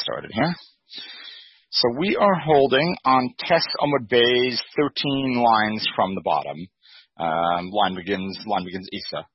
started here. So we are holding on Tes Amud Bay's 13 lines from the bottom. Line begins Isa.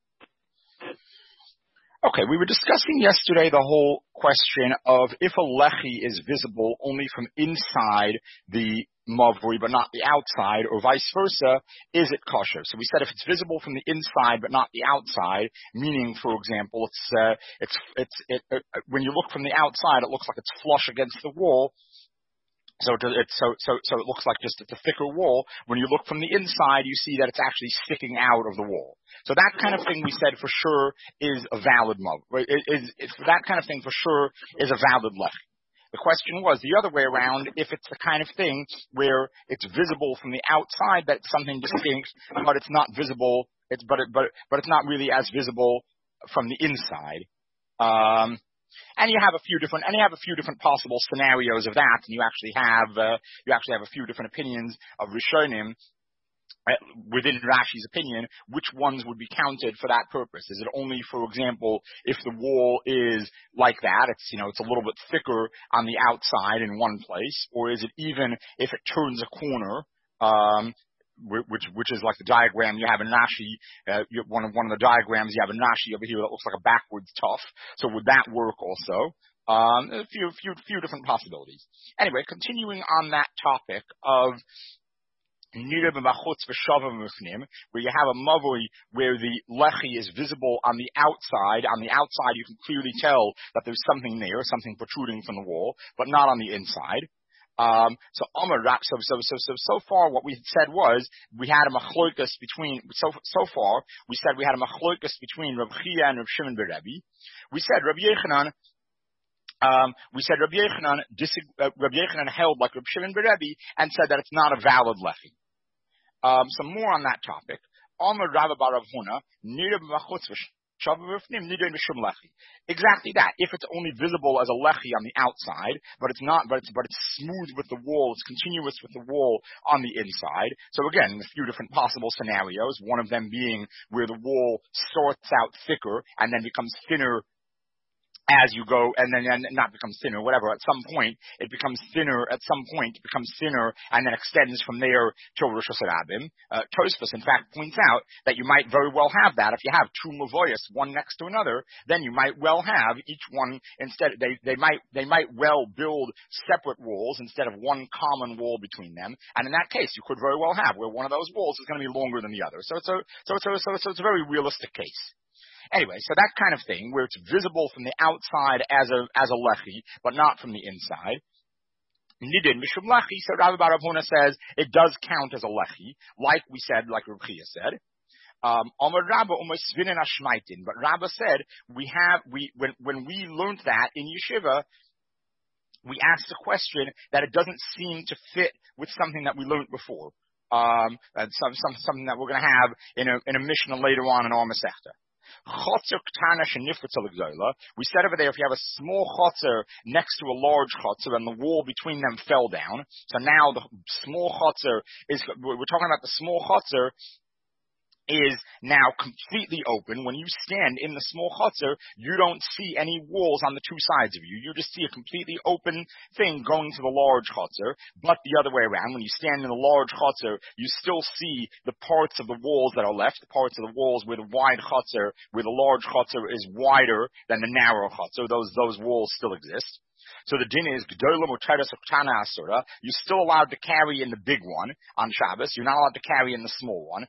Okay, we were discussing yesterday the whole question of if a lechi is visible only from inside the mavui but not the outside, or vice versa, is it kosher? So we said if it's visible from the inside but not the outside, meaning, for example, when you look from the outside, it looks like it's flush against the wall. So it looks like just it's a thicker wall. When you look from the inside, you see that it's actually sticking out of the wall. So that kind of thing we said for sure is a valid mov. That kind of thing for sure is a valid lechi. The question was the other way around, if it's the kind of thing where it's visible from the outside that it's something distinct, but it's not visible, but it's not really as visible from the inside. And you have a few different possible scenarios of that, and you actually have a few different opinions of Rishonim within Rashi's opinion, which ones would be counted for that purpose. Is it only, for example, if the wall is like that, it's a little bit thicker on the outside in one place, or is it even if it turns a corner, which is like the diagram you have in Rashi, one of the diagrams you have in Rashi over here that looks like a backwards tuff. So would that work also? A few different possibilities. Anyway, continuing on that topic of where you have a mavui where the lechi is visible on the outside. On the outside, you can clearly tell that there's something there, something protruding from the wall, but not on the inside. So far what we said was we had a machlokas between so far we said we had a machlokas between Rav Chia and Rav Shimon ben Rebbe. We said Rabbi Yechanan held like Rav Shimon ben Rebbe and said that it's not a valid lechi. Some more on that topic. Amar Rava bar Rav Huna nirav machutz exactly that. If it's only visible as a lechi on the outside, but it's smooth with the wall, it's continuous with the wall on the inside. So again, a few different possible scenarios. One of them being where the wall starts out thicker and then becomes thinner as you go, and then not becomes thinner, whatever. At some point, it becomes thinner. And then extends from there to Rosh Hashanah. Tosfos, in fact, points out that you might very well have that if you have two mavoyas, one next to another. Then you might well have each one instead. They might well build separate walls instead of one common wall between them. And in that case, you could very well have where one of those walls is going to be longer than the other. So it's a very realistic case. Anyway, so that kind of thing where it's visible from the outside as a lechi, but not from the inside. Nidin mishum lechi. So Rabbi bar Rav Huna says it does count as a lechi, like we said, like Rav Chia said. Amar Rabba u'masvinin ashmaitin. But Rabba said when we learned that in yeshiva, we asked a question that it doesn't seem to fit with something that we learned before. And something that we're going to have in a Mishnah later on in our Masechta. We said over there, if you have a small chotzer next to a large chotzer and the wall between them fell down, so now the small chotzer we're talking about the small chotzer is now completely open. When you stand in the small chutzner, you don't see any walls on the two sides of you. You just see a completely open thing going to the large chutzner. But the other way around, when you stand in the large chutzner, you still see the parts of the walls that are left, the parts of the walls where the wide chutzner, where the large chutzner is wider than the narrow chutzner. Those walls still exist. So the din is Gedola Muteres Uktana Asura. You're still allowed to carry in the big one on Shabbos. You're not allowed to carry in the small one.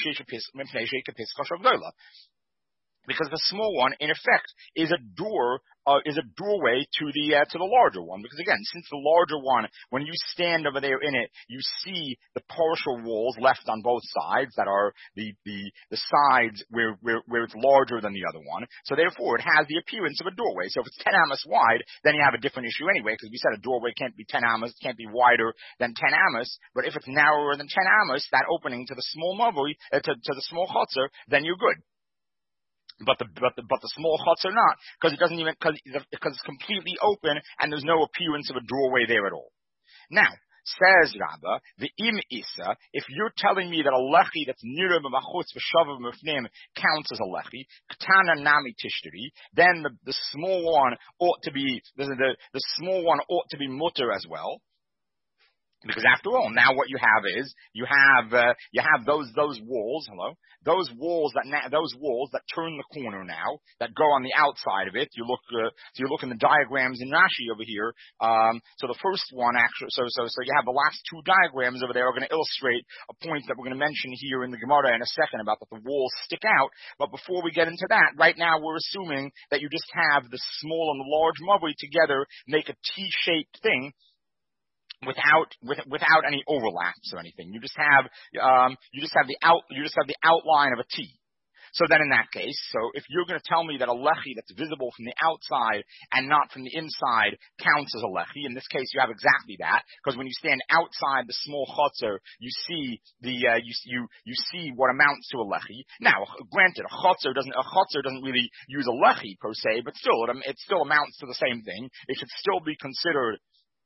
Because the small one, in effect, is a doorway to the larger one. Because again, since the larger one, when you stand over there in it, you see the partial walls left on both sides that are the sides where it's larger than the other one. So therefore, it has the appearance of a doorway. So if it's 10 amos wide, then you have a different issue anyway, because we said a doorway can't be 10 amos, can't be wider than 10 amos. But if it's narrower than 10 amos, that opening to the small mavui, to the small chotzer, then you're good. But the small huts are not, because it's completely open and there's no appearance of a doorway there at all. Now, Says Rabba, the im isa, if you're telling me that a lechi that's nira b'machutz v'shava b'mifnim counts as a lechi, ktana nami tishteri, then the small one ought to be, the small one ought to be mutter as well. Because after all, now what you have is you have those walls. Those walls that turn the corner now that go on the outside of it. You look in the diagrams in Rashi over here. So the first one actually, so you have the last two diagrams over there are going to illustrate a point that we're going to mention here in the Gemara in a second about that the walls stick out. But before we get into that, right now we're assuming that you just have the small and the large mavui together make a T-shaped thing. Without any overlaps or anything, you just have the outline of a T. So then in that case, so if you're going to tell me that a lechi that's visible from the outside and not from the inside counts as a lechi, in this case you have exactly that, because when you stand outside the small chotzer, you see you see what amounts to a lechi. Now, granted, a chotzer doesn't really use a lechi per se, but still it still amounts to the same thing. It should still be considered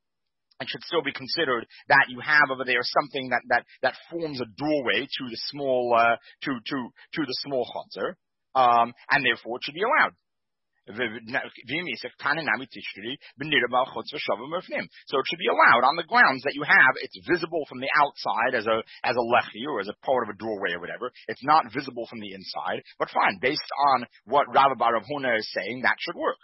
that you have over there something that forms a doorway to the small chotzer, and therefore it should be allowed. So it should be allowed on the grounds that you have it's visible from the outside as a lechi or as a part of a doorway or whatever. It's not visible from the inside, but fine, based on what Rabbi Bar Rav Huna is saying, that should work.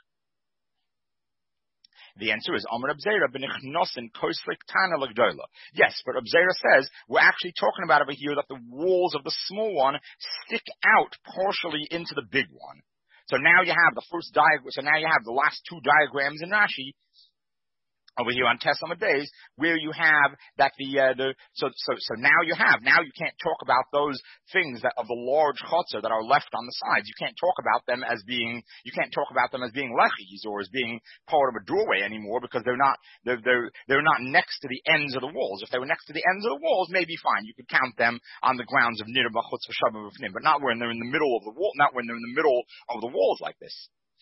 The answer is Amar Abzera b'nichnosin koislik tana l'gdola. Yes, but Abzera says we're actually talking about over here that the walls of the small one stick out partially into the big one. So now you have the first diagram. So now you have the last two diagrams in Rashi over here on Tesla days, where you have that so now you can't talk about those things that of the large chotzer that are left on the sides. You can't talk about them as being lechis or as being part of a doorway anymore, because they're not next to the ends of the walls. If they were next to the ends of the walls, maybe fine, you could count them on the grounds of nir b'chutz v'shavim v'fnim, but not when they're in the middle of the wall, not when they're in the middle of the walls like this.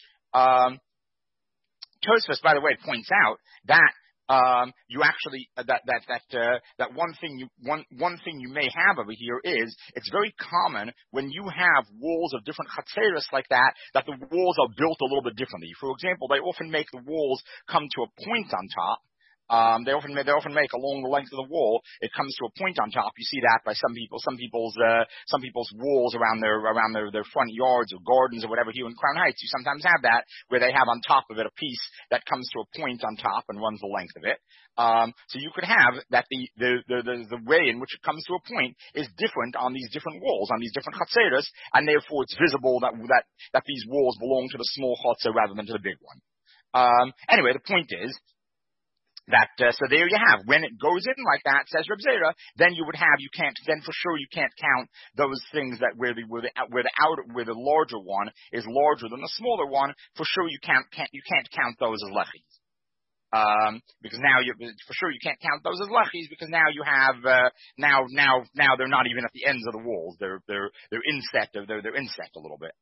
Tosfos, by the way, points out that you actually that one thing you may have over here is it's very common when you have walls of different chatzeros like that the walls are built a little bit differently. For example, they often make the walls come to a point on top. They often make along the length of the wall. It comes to a point on top. You see that by some people's walls around their front yards or gardens or whatever. Here in Crown Heights, you sometimes have that where they have on top of it a piece that comes to a point on top and runs the length of it. So you could have that the way in which it comes to a point is different on these different walls, on these different chatzeros, and therefore it's visible that these walls belong to the small chatzer rather than to the big one. Anyway, the point is that so there you have, when it goes in like that, says Reb Zera, then you for sure you can't count those things that where the larger one is larger than the smaller one. For sure you can't count those as lechis. Because now for sure you can't count those as lechis, because now you have now they're not even at the ends of the walls. They're inset a little bit.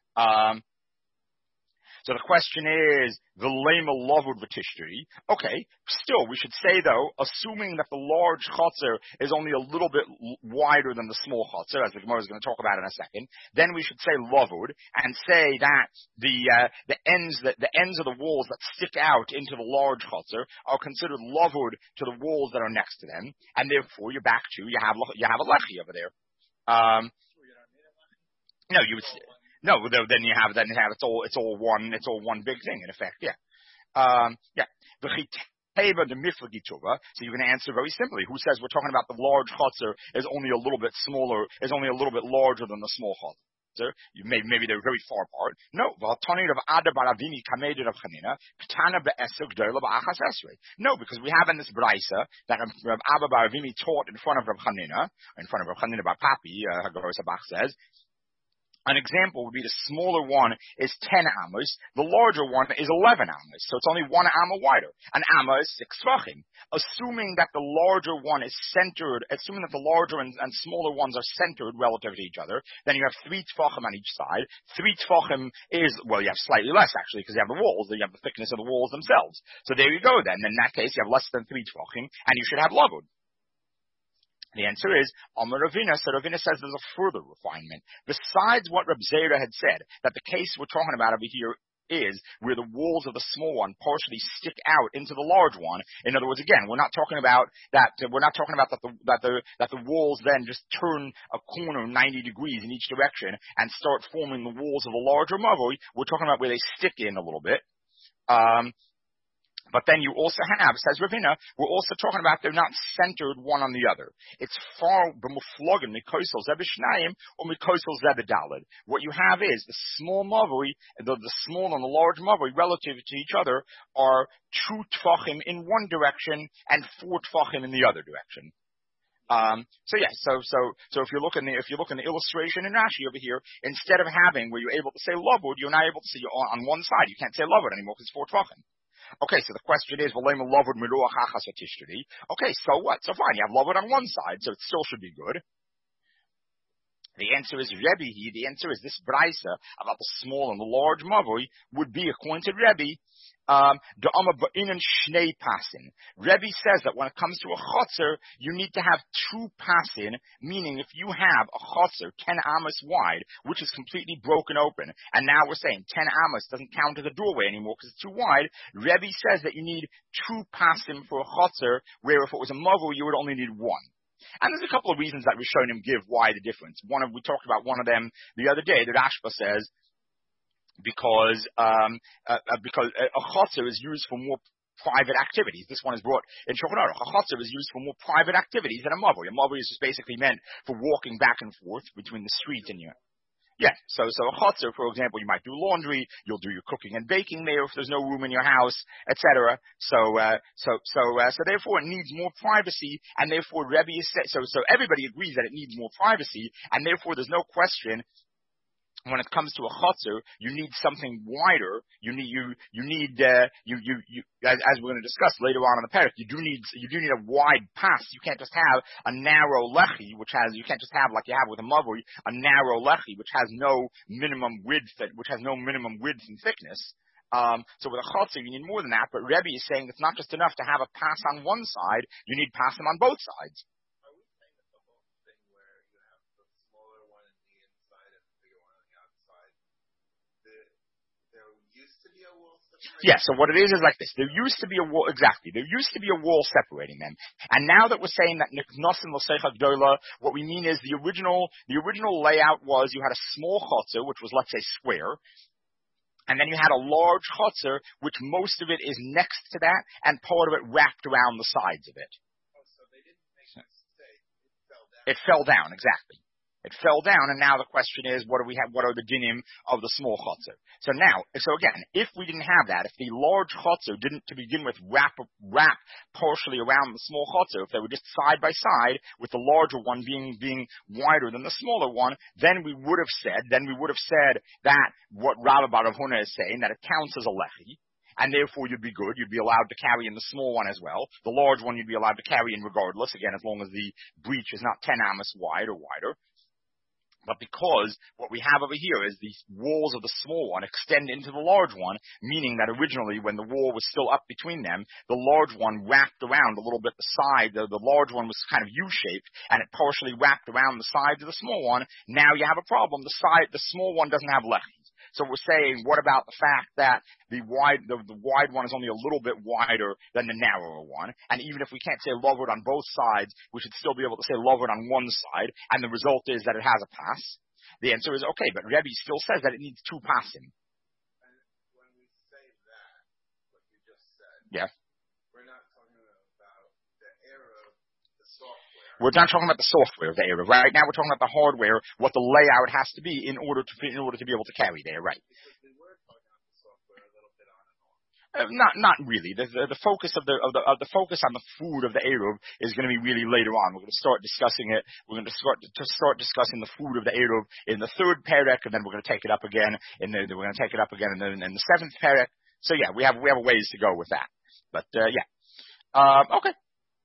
So the question is, the lema lovud v'tishteri. Okay, still, we should say though, assuming that the large chotzer is only a little bit wider than the small chotzer, as the Gemara is going to talk about in a second, then we should say lovud, and say that the ends of the walls that stick out into the large chotzer are considered lovud to the walls that are next to them, and therefore you have a lechi over there. No, you would. No, then you have it's all one big thing in effect. Yeah. The chiteva the miflagi tuva. So you're going to answer very simply. Who says we're talking about the large chotzer is only a little bit larger than the small chotzer? Maybe they're very far apart. No, no, because we have in this brisa that Rav Abba bar Avimi taught in front of Rav Chanina bar Papi. Hagor Sabach says An example would be the smaller one is 10 amos, the larger one is 11 amos, so it's only 1 amma wider. An amma is 6 tvachim. Assuming that the larger one is centered, assuming that the larger and smaller ones are centered relative to each other, then you have 3 tvachim on each side. 3 tvachim is, well, you have slightly less actually, because you have the walls, you have the thickness of the walls themselves. So there you go then. In that case, you have less than 3 tvachim, and you should have lavud. The answer is, Amar Ravina. So Ravina says there's a further refinement. Besides what Reb Zera had said, that the case we're talking about over here is where the walls of the small one partially stick out into the large one. In other words, again, we're not talking about that. We're not talking about that the walls then just turn a corner 90 degrees in each direction and start forming the walls of a larger mavoi. We're talking about where they stick in a little bit. But then you also have, says Ravina, we're also talking about they're not centered one on the other. It's far b'muflogim mikosel zebishnayim or mikosel zebedalid. What you have is the small mavoi, the small and the large mavoi relative to each other are 2 tvachim in one direction and 4 tvachim in the other direction. So if you look in the illustration in Rashi over here, instead of having where you're able to say lavud, you're not able to say on one side. You can't say lavud anymore because it's 4 tvachim. Okay, so the question is, okay, so what? So fine, you have lavud on one side, so it still should be good. The answer is Rebbe. The answer is this brisa about the small and the large mavoi would be, according to Rebbe, Rebbe says that when it comes to a chotzer, you need to have 2 pasin, meaning if you have a chotzer 10 amos wide, which is completely broken open, and now we're saying 10 amos doesn't count as a doorway anymore because it's too wide, Rebbe says that you need 2 pasim for a chotzer, where if it was a mavoi, you would only need 1. And there's a couple of reasons that Rishonim give why the difference. We talked about one of them the other day. The Rashba says because a chotzer is used for more private activities. This one is brought in Shulchan Aruch. A chotzer is used for more private activities than a mavoi. A mavoi is just basically meant for walking back and forth between the street and your. Yeah, so a chotzer, for example, you might do laundry, you'll do your cooking and baking there if there's no room in your house, etc. So therefore it needs more privacy, and therefore Rebbe is so everybody agrees that it needs more privacy, and therefore there's no question. When it comes to a chotzer, you need something wider. You need as we're going to discuss later on in the parak, you do need a wide pass. You can't just have a narrow lechi, you can't just have like you have with a mavoi, a narrow lechi which has no minimum width and thickness. So with a chotzer, you need more than that. But Rebbe is saying it's not just enough to have a pass on one side; you need passim on both sides. Yeah, so what it is like this. There used to be a wall, exactly. There used to be a wall separating them. And now that we're saying that Niknosim L'Seicha Gdola, what we mean is the original layout was you had a small chotzer, which was, let's say, square. And then you had a large chotzer, which most of it is next to that, and part of it wrapped around the sides of it. Oh, so they didn't make a mistake. It fell down, exactly. It fell down, and now the question is, what are the dinim of the small chotzer? So again, if we didn't have that, if the large chotzer didn't to begin with wrap partially around the small chotzer, if they were just side by side, with the larger one being wider than the smaller one, then we would have said that what Rabbi Bar Huna is saying, that it counts as a lechi, and therefore you'd be good. You'd be allowed to carry in the small one as well. The large one you'd be allowed to carry in regardless, again, as long as the breach is not 10 amos wide or wider. But because what we have over here is the walls of the small one extend into the large one, meaning that originally when the wall was still up between them, the large one wrapped around a little bit the side. The large one was kind of U-shaped, and it partially wrapped around the sides of the small one. Now you have a problem. The small one doesn't have lechis. So we're saying, what about the fact that the wide one is only a little bit wider than the narrower one? And even if we can't say lavud on both sides, we should still be able to say lavud on one side, and the result is that it has a pass. The answer is okay, but Rebbe still says that it needs 2 passim. And when we say that, what you just said, yeah, we're not talking about the era of the software. We're not talking about the software of the Erev. Right now we're talking about the hardware, what the layout has to be in order to be able to carry there, right? Because we were talking about the software a little bit on and on. Not really. The focus of the focus on the food of the Eruv is going to be really later on. We're going to start discussing it. We're going to start discussing the food of the Eruv in the third perek, and then we're going to take it up again in the seventh perek. So yeah, we have a ways to go with that. But yeah, okay.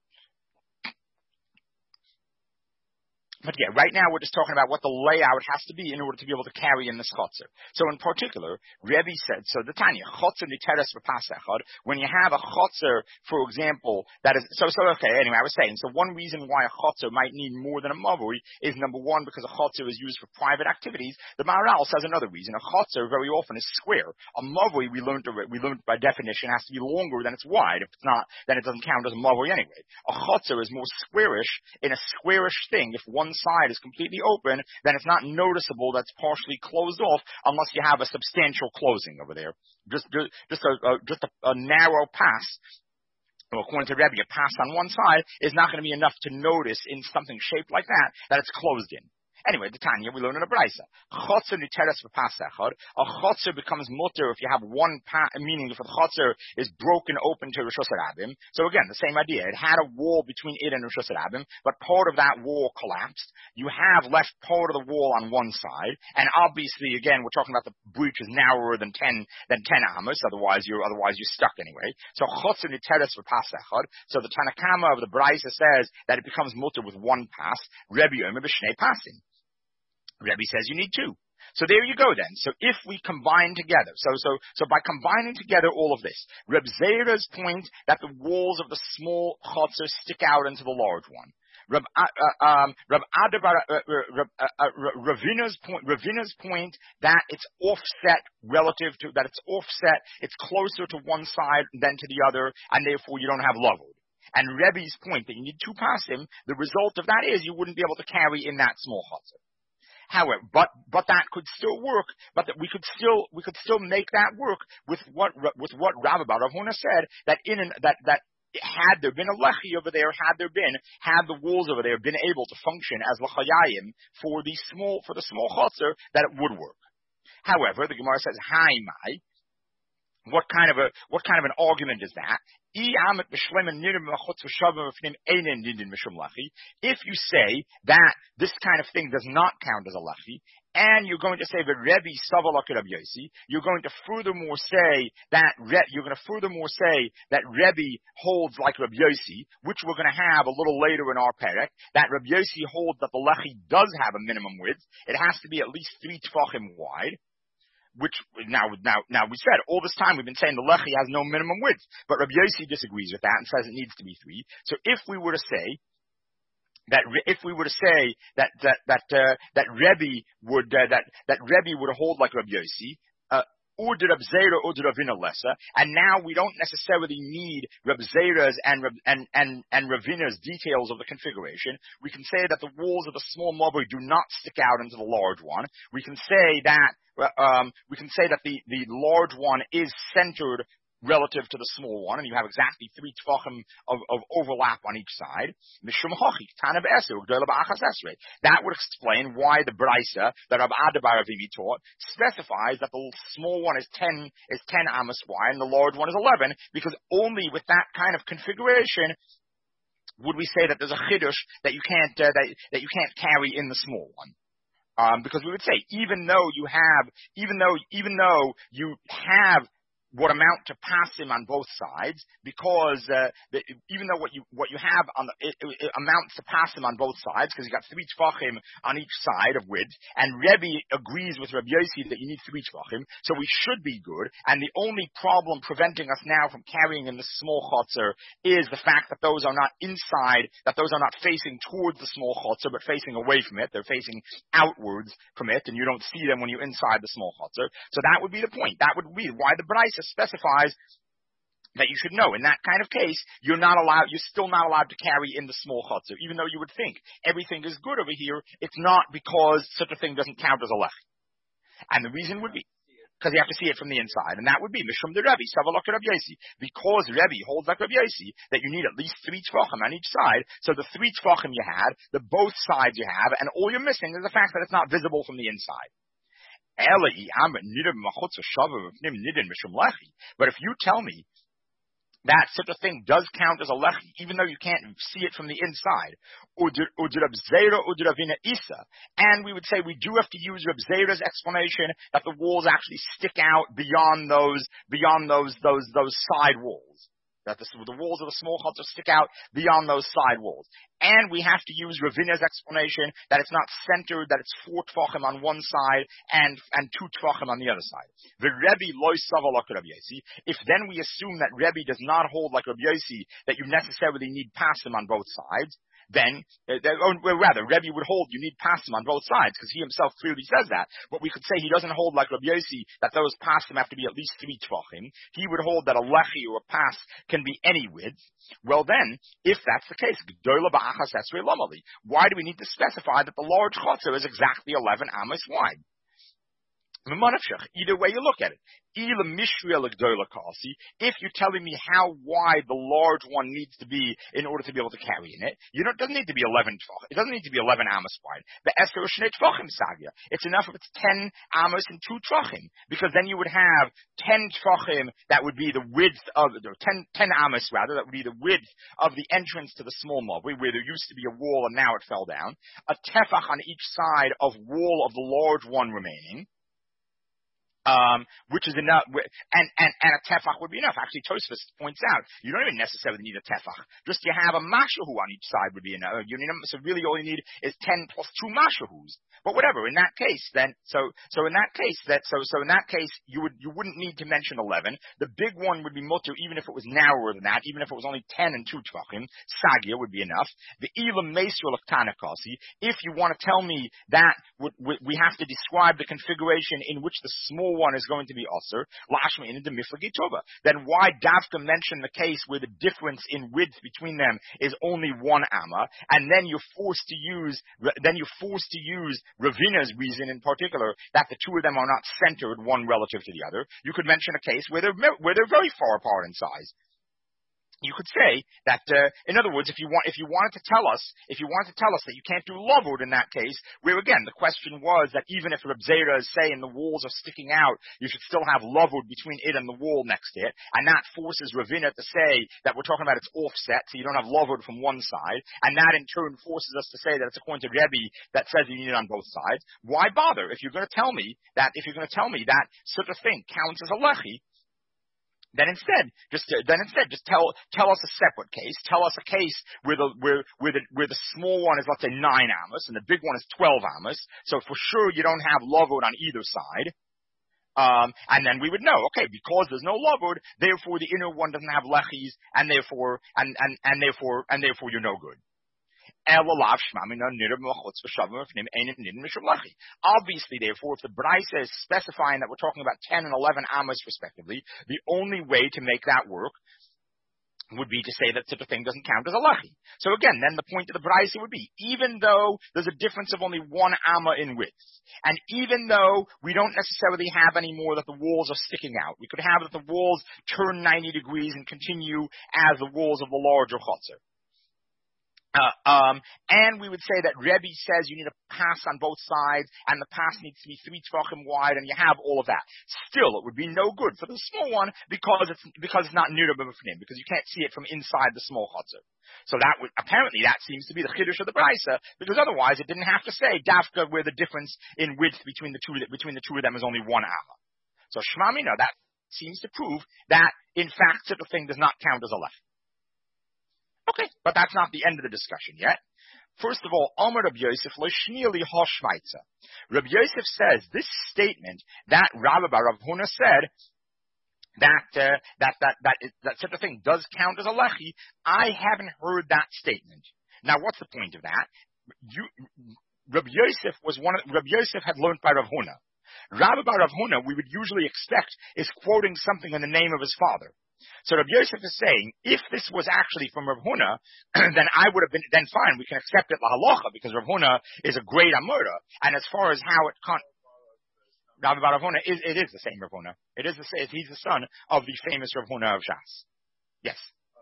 But yeah, right now we're just talking about what the layout has to be in order to be able to carry in this chotzer. So in particular, Rebbe said, so the Tanya, chotzer niteres v'pasechad, when you have a chotzer, for example, that is, okay, anyway, I was saying, so one reason why a chotzer might need more than a mavui is number one, because a chotzer is used for private activities. The Maharal says another reason. A chotzer very often is square. A mavui, we learned by definition, has to be longer than it's wide. If it's not, then it doesn't count as a mavui anyway. A chotzer is more squarish in a squarish thing. If one side is completely open, then it's not noticeable that's partially closed off unless you have a substantial closing over there. Just a narrow pass. Well, according to Rebbe, a pass on one side is not going to be enough to notice in something shaped like that it's closed in. Anyway, the Tanya, we learn in a Braisa. Chotzer niteres v'pasechad. A chotzer becomes mutter if you have one meaning if the chotzer is broken open to Rishus Harabim. So again, the same idea. It had a wall between it and Rishus Harabim, but part of that wall collapsed. You have left part of the wall on one side, and obviously, again, we're talking about the breach is narrower than 10 amos. Otherwise you're stuck anyway. So chotzer niteres v'pasechad. So the Tanakama of the Braisa says that it becomes mutter with one pass. Rebbe Yomer b'shnei pasim. Rebbe says you need two. So there you go then. So if we combine together, so by combining together all of this, Reb Zera's point that the walls of the small chotzer stick out into the large one. Ravina's point that it's offset relative to, that it's offset, it's closer to one side than to the other, and therefore you don't have lavud. And Rebbe's point that you need two pasim, the result of that is you wouldn't be able to carry in that small chotzer. However, but that could still work, but that we could still make that work with what Rav Bar Huna said, that that had there been a lechi over there, had the walls over there been able to function as lachayim for the small chotzer, that it would work. However, the Gemara says, "Hi, my." What kind of an argument is that? If you say that this kind of thing does not count as a lechi, and you're going to say that Rebbe Savalak Rabbi Yossi, you're going to furthermore say that Rebbe holds like Rabbi Yossi, which we're going to have a little later in our perek, that Rabbi Yossi holds that the lechi does have a minimum width. It has to be at least 3 tefachim wide. Which now we said all this time we've been saying the lechi has no minimum width, but Rabbi Yossi disagrees with that and says it needs to be 3. So if we were to say that Rebbe would hold like Rabbi Yossi, or the Reb Zera or the Ravina Lessa, and now we don't necessarily need Reb Zera's and Ravina's details of the configuration. We can say that the walls of the small mavui do not stick out into the large one. We can say that the large one is centered relative to the small one, and you have exactly 3 tefachim of overlap on each side. That would explain why the Braisa that Rav Ada bar Avimi taught specifies that the small one is 10 amos wide and the large one is 11, because only with that kind of configuration would we say that there's a chiddush that you can't carry in the small one. Because we would say even though you have what amount to pasim on both sides, because even though what you have on it amounts to pasim on both sides, because you got 3 tefachim on each side of width, and Rebbe agrees with Rabbi Yossi that you need 3 tefachim, so we should be good. And the only problem preventing us now from carrying in the small chotzer is the fact that those are not inside, that those are not facing towards the small chotzer, but facing away from it. They're facing outwards from it, and you don't see them when you're inside the small chotzer. So that would be the point. That would be why the Braisa specifies that you should know. In that kind of case, you're still not allowed to carry in the small chotzer, even though you would think everything is good over here. It's not, because such a thing doesn't count as a lech. And the reason would be because you have to see it from the inside, and that would be mishum de Rebbe Savalok Rabbi Yossi, because Rebbe holds like Rabbi Yossi that you need at least 3 tefachim on each side. So the 3 tefachim you had, the both sides you have, and all you're missing is the fact that it's not visible from the inside. But if you tell me that such a thing does count as a lechi, even though you can't see it from the inside, and we would say we do have to use Reb Zera's explanation that the walls actually stick out beyond those side walls. That the walls of the small chutzner stick out beyond those side walls. And we have to use Ravina's explanation that it's not centered, that it's 4 tvachim on one side and 2 tvachim on the other side. The Rebbe loy sava like Rabbi Yossi. If then we assume that Rebbe does not hold like Rabbi Yossi, that you necessarily need pasim on both sides, then, Rebbe would hold you need pasim on both sides, because he himself clearly says that. But we could say he doesn't hold like Rabbi Yossi, that those pasim have to be at least 3 tvachim. He would hold that a lechi or a pas can be any width. Well then, if that's the case, why do we need to specify that the large chutzner is exactly 11 amos wide? Either way you look at it. If you're telling me how wide the large one needs to be in order to be able to carry in it, it doesn't need to be 11 tvachim. It doesn't need to be 11 amos wide. The eser shnei tvachim sagya. It's enough if it's 10 amos and 2 tvachim, because then you would have 10 tvachim that would be the width of 10 amos rather, that would be the width of the entrance to the small mavli, where there used to be a wall and now it fell down. A tefach on each side of wall of the large one remaining. Which is enough, and a tefach would be enough. Actually, Tosfos points out, you don't even necessarily need a tefach. Just you have a mashahu on each side would be enough. So really all you need is 10 plus 2 mashahus. But whatever, in that case, then, so in that case, you wouldn't need to mention 11. The big one would be mutter, even if it was narrower than that, even if it was only 10 and 2 tvachim, sagya would be enough. The ilam meisur l'ktanakasi, if you want to tell me that we have to describe the configuration in which the small one is going to be osir, lashma in the miflagi tova. Then why Davka mention the case where the difference in width between them is only 1 amma, and then you're forced to use Ravina's reason in particular that the two of them are not centered one relative to the other. You could mention a case where they're very far apart in size. You could say that, in other words, if you wanted to tell us that you can't do lavud in that case, where again the question was that even if Reb Zera is saying the walls are sticking out, you should still have lavud between it and the wall next to it, and that forces Ravina to say that we're talking about its offset, so you don't have lavud from one side, and that in turn forces us to say that it's according to Rebbe that says you need it on both sides. Why bother if you're going to tell me that such a thing counts as a lechi? Then instead, just tell us a separate case. Tell us a case where the small one is, let's say, 9 amos and the big one is 12 amos. So for sure you don't have lavud on either side. And then we would know, okay, because there's no lavud, therefore the inner one doesn't have lechis, and therefore you're no good. Obviously, therefore, if the Braisa is specifying that we're talking about 10 and 11 amos respectively, the only way to make that work would be to say that such a thing doesn't count as a lechi. So again, then the point of the Braisa would be, even though there's a difference of only 1 amma in width, and even though we don't necessarily have any more that the walls are sticking out, we could have that the walls turn 90 degrees and continue as the walls of the larger chutzner. And we would say that Rebbe says you need a pass on both sides, and the pass needs to be 3 tvachim wide, and you have all of that. Still, it would be no good for the small one because it's not nira b'mifnim, because you can't see it from inside the small chutzner. So apparently that seems to be the chiddush of the Braisa, because otherwise it didn't have to say dafka where the difference in width between the two of them is only 1 amma. So Shema Mina, that seems to prove that in fact such a thing does not count as a left. Okay, but that's not the end of the discussion yet. First of all, Omer Rabbi Yosef lo shnieli ha Shvaitza. Rabbi Yosef says this statement that Rabbi Bar Rav Huna said that such a thing does count as a lechi. I haven't heard that statement. Now, what's the point of that? Rabbi Yosef had learned by Rav Huna. Rabbi Bar Rav Huna, we would usually expect, is quoting something in the name of his father. So Rabbi Yosef is saying, if this was actually from Rav Huna, then then fine, we can accept it lahalacha, because Rav Huna is a great Amora. And as far as how it Rabbi Bar Rav Huna, it is the same Rav Huna. He's the son of the famous Rav Huna of Shas. Yes.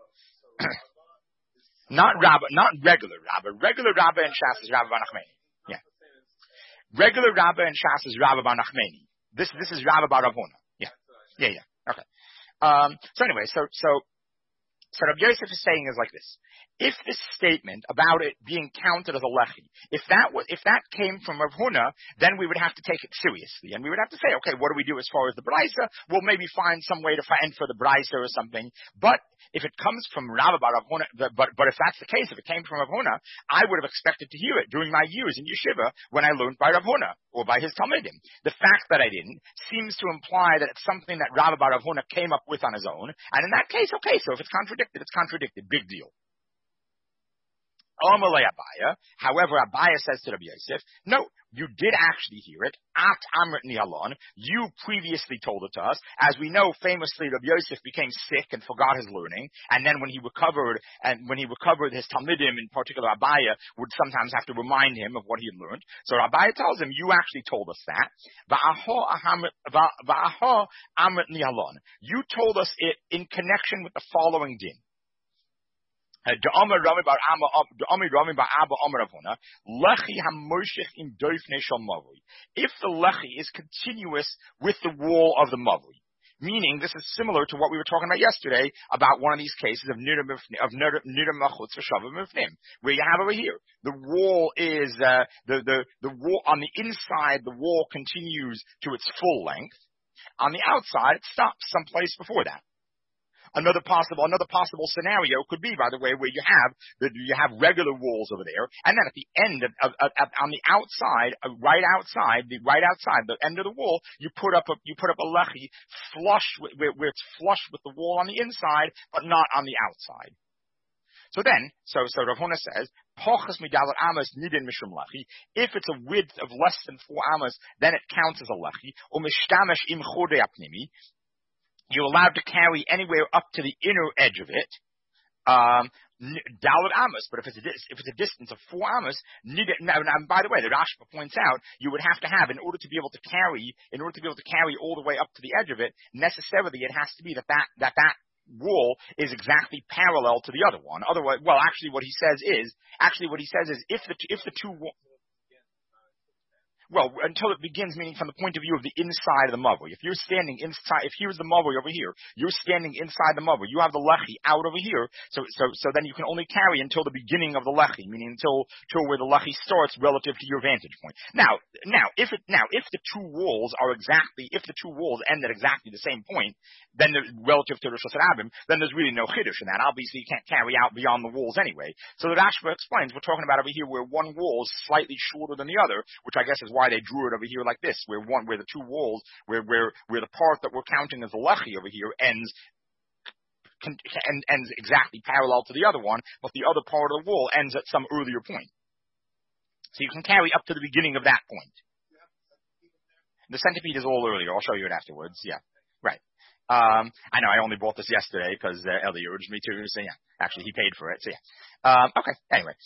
Not regular Rabbi. Regular Rabbi in Shas is Rabbi Bar Nachmani. Yeah. Regular Rabbi in Shas is Rabbi Bar Nachmani. This is Rabba bar Rav Huna. Yeah. Okay. So anyway, so Rabbi Yosef is saying is like this. If this statement about it being counted as a lechi, if that came from Rav Huna, then we would have to take it seriously, and we would have to say, okay, what do we do as far as the Braisa? We'll maybe find some way to find for the Braisa or something. But if it comes from Rabba bar Rav Huna, but if that's the case, if it came from Rav Huna, I would have expected to hear it during my years in yeshiva when I learned by Rav Huna or by his Talmidim. The fact that I didn't seems to imply that it's something that Rabba bar Rav Huna came up with on his own, and in that case, okay, so if it's contradicted, it's contradicted. Big deal. However, Abaya says to Rabbi Yosef, no, you did actually hear it. At Amrit Nihalon, you previously told it to us. As we know, famously, Rabbi Yosef became sick and forgot his learning, and then when he recovered, his Talmidim, in particular Abaya, would sometimes have to remind him of what he had learned. So Abaya tells him, you actually told us that. Va'aho Amrit Nihalon. You told us it in connection with the following din. If the lechi is continuous with the wall of the mavui, meaning this is similar to what we were talking about yesterday about one of these cases of nidam machutz v'shavim mifnim, where you have over here the wall is the wall on the inside. The wall continues to its full length. On the outside, it stops someplace before that. Another possible scenario could be, by the way, where you have regular walls over there, and then at the end on the outside, right outside the end of the wall, you put up a lechi flush where it's flush with the wall on the inside, but not on the outside. So Rav Huna says, Pochas midalat amas nidin mishum lechi. If it's a width of less than 4 amas, then it counts as a lechi. Umishtamesh im chodei apnimi. You're allowed to carry anywhere up to the inner edge of it, dalet amas. But if it's a distance of 4 amas, now, by the way, the Rashba points out you would have to have, in order to be able to carry all the way up to the edge of it, necessarily it has to be that wall is exactly parallel to the other one. Otherwise, actually what he says is if the two until it begins, meaning from the point of view of the inside of the mavui. If you're standing inside, if here's the mavui over here, you're standing inside the mavui. You have the lechi out over here, so then you can only carry until the beginning of the lechi, meaning until where the lechi starts relative to your vantage point. Now, if the two walls end at exactly the same point, then relative to Rosh Hashanah, then there's really no chiddush in that. Obviously, you can't carry out beyond the walls anyway. So the Rashba explains we're talking about over here where one wall is slightly shorter than the other, which I guess is why they drew it over here like this, where the two walls, where the part that we're counting as the lechi over here ends exactly parallel to the other one, but the other part of the wall ends at some earlier point. So you can carry up to the beginning of that point. The centipede is all earlier. I'll show you it afterwards. Yeah, right. I know I only bought this yesterday because Eli urged me to. So yeah, actually he paid for it. So yeah. Okay. Anyway.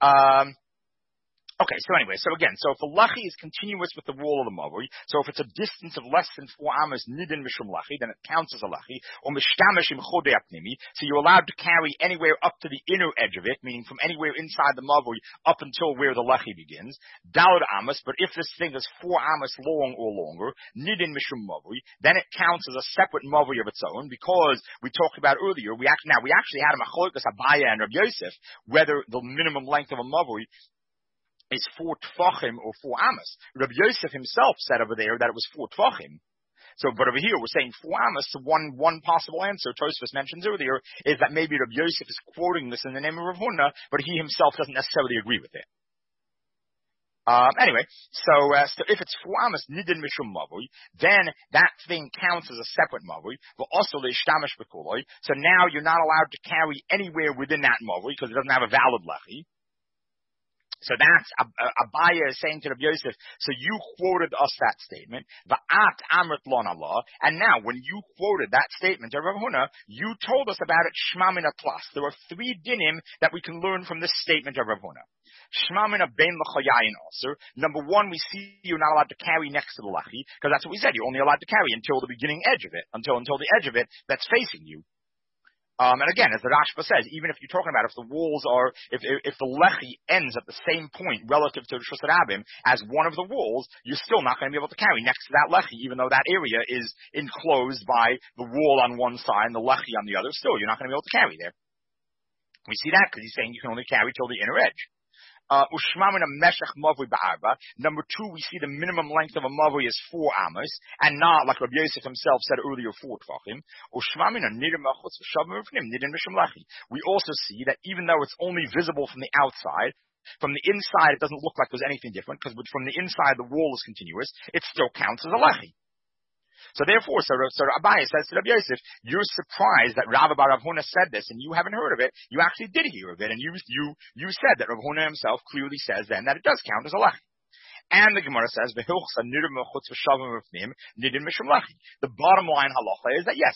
So if the lechi is continuous with the wall of the mavui, so if it's a distance of less than 4 amas nidin mishum lechi, then it counts as a lechi. Or mishtamesh im chodei apnimi, so you're allowed to carry anywhere up to the inner edge of it, meaning from anywhere inside the mavui up until where the lechi begins. Daled amas, but if this thing is 4 amas long or longer, nidin mishum mavui, then it counts as a separate mavui of its own, because we talked about earlier, we actually had a machlokas Abaya and Rabbi Yosef, whether the minimum length of a mavui is 4 tfachim or 4 amas. Rabbi Yosef himself said over there that it was 4 tfachim. So, but over here we're saying 4 amas. So one possible answer Tosfos mentions earlier is that maybe Rabbi Yosef is quoting this in the name of Rav Huna, but he himself doesn't necessarily agree with it. Anyway, so if it's 4 amas nidin mishum mavui, then that thing counts as a separate mavui. But also leishtamish bekuloi. So now you're not allowed to carry anywhere within that mavui because it doesn't have a valid lechi. So that's Abaya is saying to Rabbi Yosef, so you quoted us that statement, Va'at amrit lon Allah, and now when you quoted that statement to Rav Huna, you told us about it Shma Min HaTlas. There are 3 dinim that we can learn from this statement of Rav Huna. Shma Min HaBein L'Chayayin also. Number 1, we see you're not allowed to carry next to the lechi, because that's what we said, you're only allowed to carry until the beginning edge of it, until the edge of it that's facing you. And again, as the Rashba says, even if you're talking about if the walls are, if the lechi ends at the same point relative to the Shus Rabim as one of the walls, you're still not going to be able to carry next to that lechi, even though that area is enclosed by the wall on one side and the lechi on the other. Still, you're not going to be able to carry there. We see that because he's saying you can only carry till the inner edge. Number two, we see the minimum length of a mavui is 4 amos, and not, like Rabbi Yosef himself said earlier, 4 tvachim. We also see that even though it's only visible from the outside, from the inside it doesn't look like there's anything different, because from the inside the wall is continuous, it still counts as a lechi. So therefore, so Abaye says to Rabbi Yosef, you're surprised that Rav bar Rav Huna said this, and you haven't heard of it. You actually did hear of it, and you said that Rav Huna himself clearly says then that it does count as a lechi. And the Gemara says, the bottom line halacha is that yes.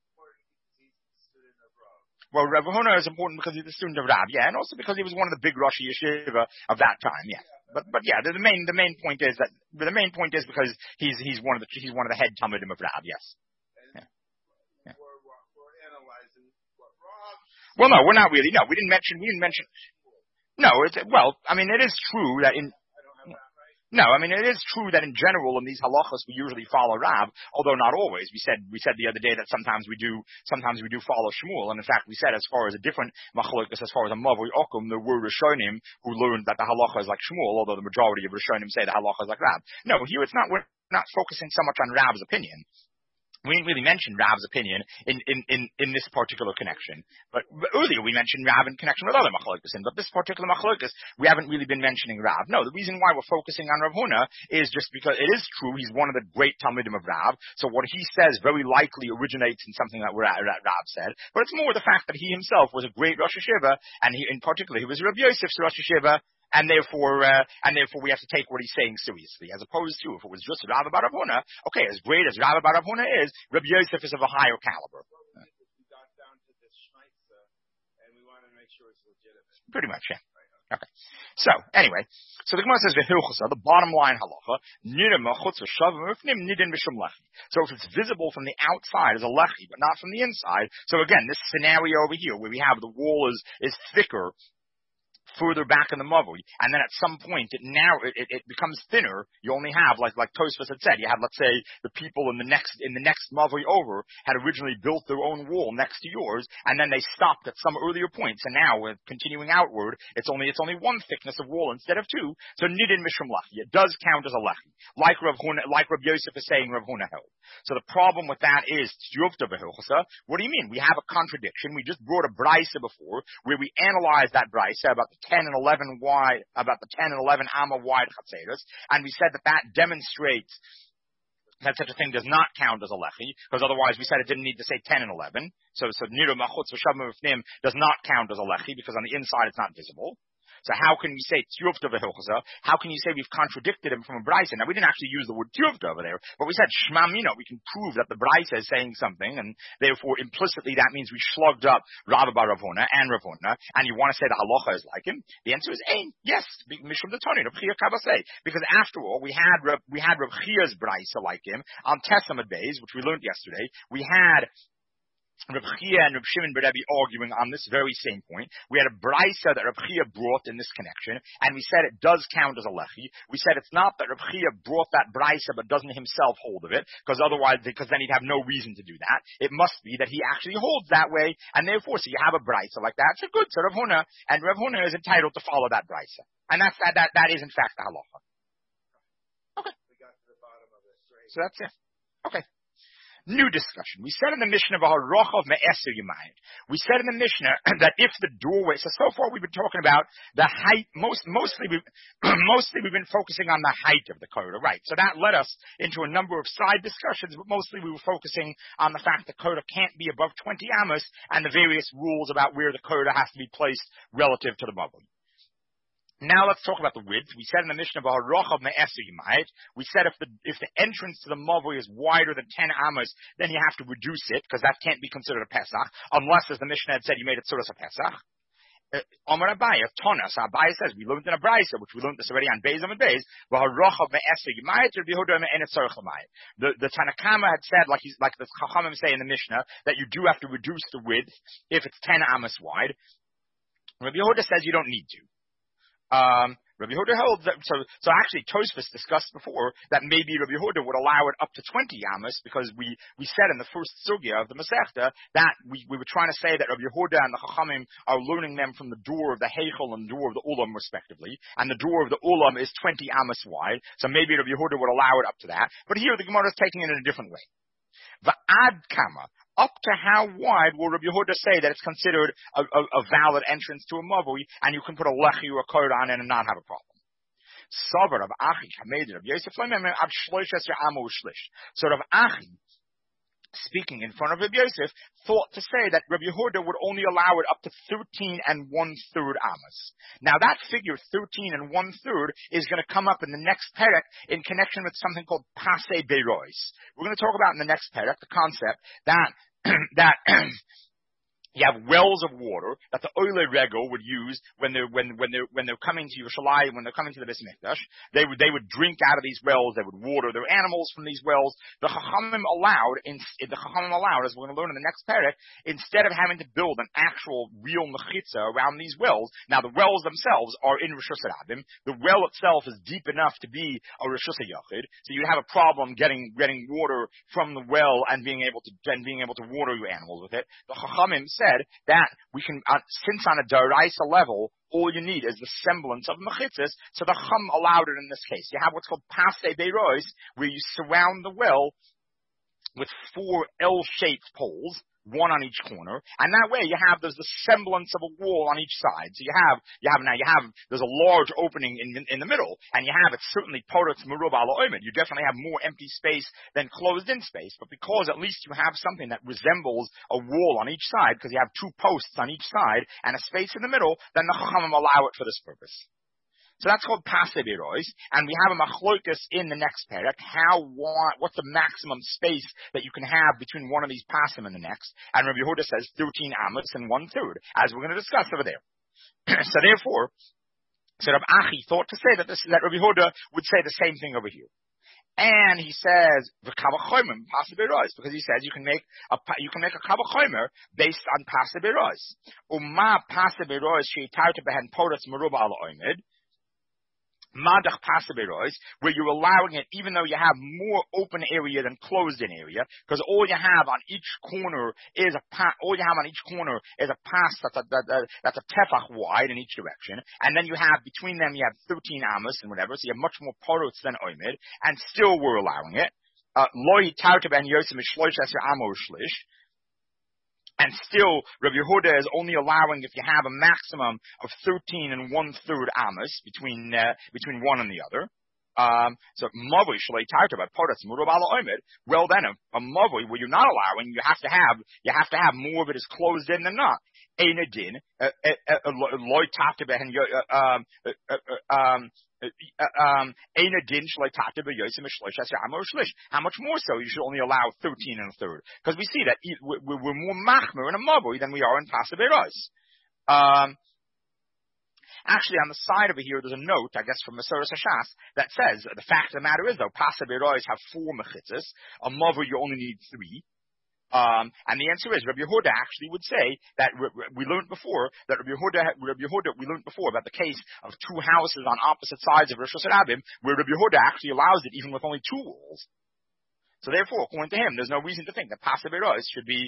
Well, Rav Huna is important because he's a student of Rav, yeah, and also because he was one of the big Rosh Yeshiva of that time, yeah. But yeah, the main point is because he's one of the head Talmidim of Rav, yes. Yeah. We're analyzing what Rav. Well, no, we're not really. No, we didn't mention. No, it is true that in. No, I mean, it is true that in general, in these halachas, we usually follow Rav, although not always. We said the other day that sometimes we do follow Shmuel, and in fact, we said as far as a different machlokas, as far as a Mavui Okum, there were Rishonim who learned that the halacha is like Shmuel, although the majority of Rishonim say the halacha is like Rav. No, here we're not focusing so much on Rav's opinion. We didn't really mention Rav's opinion in this particular connection. But earlier we mentioned Rav in connection with other machlokas, but this particular machlokas, we haven't really been mentioning Rav. No, the reason why we're focusing on Rav Huna is just because it is true he's one of the great Talmidim of Rav, so what he says very likely originates in something that Rav said, but it's more the fact that he himself was a great Rosh Hashiva, and he was Rabbi Yosef's Rosh Hashiva, and therefore we have to take what he's saying seriously, as opposed to if it was just Rav bar Rav Huna. Okay, as great as Rav bar Rav Huna is, Rabbi Yosef is of a higher caliber. We got down to the Shmaitza, and we want to make sure it's legitimate. Pretty much, yeah. Okay. So anyway, the Gemara says the bottom line halacha So if it's visible from the outside as a lechi, but not from the inside. So again, this scenario over here where we have the wall is thicker further back in the mavui, and then at some point it becomes thinner. You only have like Tosfos had said, you had, let's say, the people in the next mavui over had originally built their own wall next to yours, and then they stopped at some earlier points, and now with continuing outward, it's only one thickness of wall instead of two. So nidin mishum lechi, it does count as a lechi, like Rav Yosef is saying Rav Huna held. So the problem with that is tiyuvta b'hilchasa. What do you mean? We have a contradiction. We just brought a brisa before where we analyzed that brisa about the 10 and 11 amma wide chatzeros, and we said that demonstrates that such a thing does not count as a lechi, because otherwise we said it didn't need to say 10 and 11. So niru machutz v'shavim ufnim does not count as a lechi because on the inside it's not visible. So how can we say tiyuvta v'hilchasa? How can you say we've contradicted him from a brisa? Now we didn't actually use the word tiyuvta over there, but we said shma mino. We can prove that the brisa is saying something, and therefore implicitly that means we slugged up Rav bar Rav Huna and Rav Huna, and you want to say the halacha is like him? The answer is yes, mishum detoni Rav Chia Kabasei, because after all we had Rav Chia's brisa like him on Tesamad Beis, which we learned yesterday. We had Rav Chia and Rav Shimon bar Rebbe arguing on this very same point. We had a brisa that Rav Chia brought in this connection, and we said it does count as a lechi. We said it's not that Rav Chia brought that brisa but doesn't himself hold of it, because then he'd have no reason to do that. It must be that he actually holds that way, and therefore, so you have a brisa like that. So good, so Rav Huna, and Rav Huna is entitled to follow that brisa, and that is in fact the halacha. Okay. We got to the bottom of it. So that's it. Okay. New discussion. We said in the Mishnah of Me'eser Yamayit. We said in the Mishnah that if the doorway, so far we've been talking about the height, mostly we've been focusing on the height of the corridor, right? So that led us into a number of side discussions, but mostly we were focusing on the fact the corridor can't be above 20 amos and the various rules about where the corridor has to be placed relative to the bubble. Now let's talk about the width. We said in the Mishnah of Me'eser Yamayit, we said if the entrance to the mavui is wider than 10 amos, then you have to reduce it, because that can't be considered a Pesach, unless, as the Mishnah had said, you made it Tzuras a Pesach. Amar Abaye, Tonas, Abaye says, we learned in a Brisa, which we learned this already on Beis Amud Beis, the Tanakama had said, like the Chachamim say in the Mishnah, that you do have to reduce the width if it's 10 amos wide. Rabbi Yehuda says you don't need to. Rabbi Yehuda holds that, so actually Tosfos discussed before that maybe Rabbi Yehuda would allow it up to 20 amos, because we said in the first sugya of the Masechta that we were trying to say that Rabbi Yehuda and the Chachamim are learning them from the door of the Heichel and the door of the Ulam respectively, and the door of the Ulam is 20 amos wide, so maybe Rabbi Yehuda would allow it up to that, but here the Gemara is taking it in a different way. Va'ad kama, up to how wide will Rabbi Yehuda say that it's considered a valid entrance to a mavui, and you can put a lechi or a coat on it and not have a problem? So Rav Achi, speaking in front of Rabbi Yosef, thought to say that Rabbi Yehuda would only allow it up to 13 and 1/3 amos. Now that figure, 13 and 1/3, is going to come up in the next perek in connection with something called Pasei Berois. We're going to talk about in the next perek the concept that you have wells of water that the Oile Rego would use when they're coming to Yerushalayim, when they're coming to the Beis Mikdash. They would drink out of these wells. They would water their animals from these wells. The Chachamim allowed, as we're going to learn in the next perek, instead of having to build an actual real mechitza around these wells. Now the wells themselves are in Rishus Rabim. The well itself is deep enough to be a Rishus Yachid, so you'd have a problem getting water from the well and being able to water your animals with it. The Chachamim said that we can, since on a Daraisa level, all you need is the semblance of mechitzas, so the Chum allowed it in this case. You have what's called Pasei Berois, where you surround the well with 4 L-shaped poles, one on each corner, and that way there's the semblance of a wall on each side. So there's a large opening in the middle, and it's certainly Poretz Merub Ala Omed. You definitely have more empty space than closed in space, but because at least you have something that resembles a wall on each side, because you have 2 posts on each side and a space in the middle, then the Chachamim allow it for this purpose. So that's called Pasei Berois, and we have a machlokas in the next perek. What's the maximum space that you can have between one of these pasim and the next? And Rabbi Yehuda says 13 amos and 1/3, as we're going to discuss over there. So therefore, Rabbi Achi thought to say that Rabbi Yehuda would say the same thing over here. And he says v'kavachomer Pasei Berois, because he says you can make a kavachomer based on Pasei Berois. Uma Pasei Berois she'itarta behen poretz meruba ala omed. Madach Pasei Berois, where you're allowing it even though you have more open area than closed in area, because all you have on each corner is a pass that's a tefach wide in each direction, and then you have between them 13 amos and whatever, so you have much more porotz than oimid, and still we're allowing it. Loi tarta ben yosem shloish eser amo shlish. And still, Rabbi Yehuda is only allowing if you have a maximum of 13 and 1/3 amos between one and the other. So mavui shalei tarta by poretz merub ala omed. Well then, a mavui where you're not allowing, you have to have more of it is closed in than not. Ein din loy tarta behen how much more so you should only allow 13 and 1/3? Because we see that we're more machmer in a mavui than we are in Pasei Berois. Actually, on the side over here, there's a note, I guess, from Masoras Hashas that says the fact of the matter is, though, Pasei Berois have 4 mechitzas. A mavui you only need 3. And the answer is, Rabbi Yehuda actually would say that we learned before about the case of 2 houses on opposite sides of Rishus Rabim, where Rabbi Yehuda actually allows it even with only 2 walls. So therefore, according to him, there's no reason to think that Pasei Berois should be.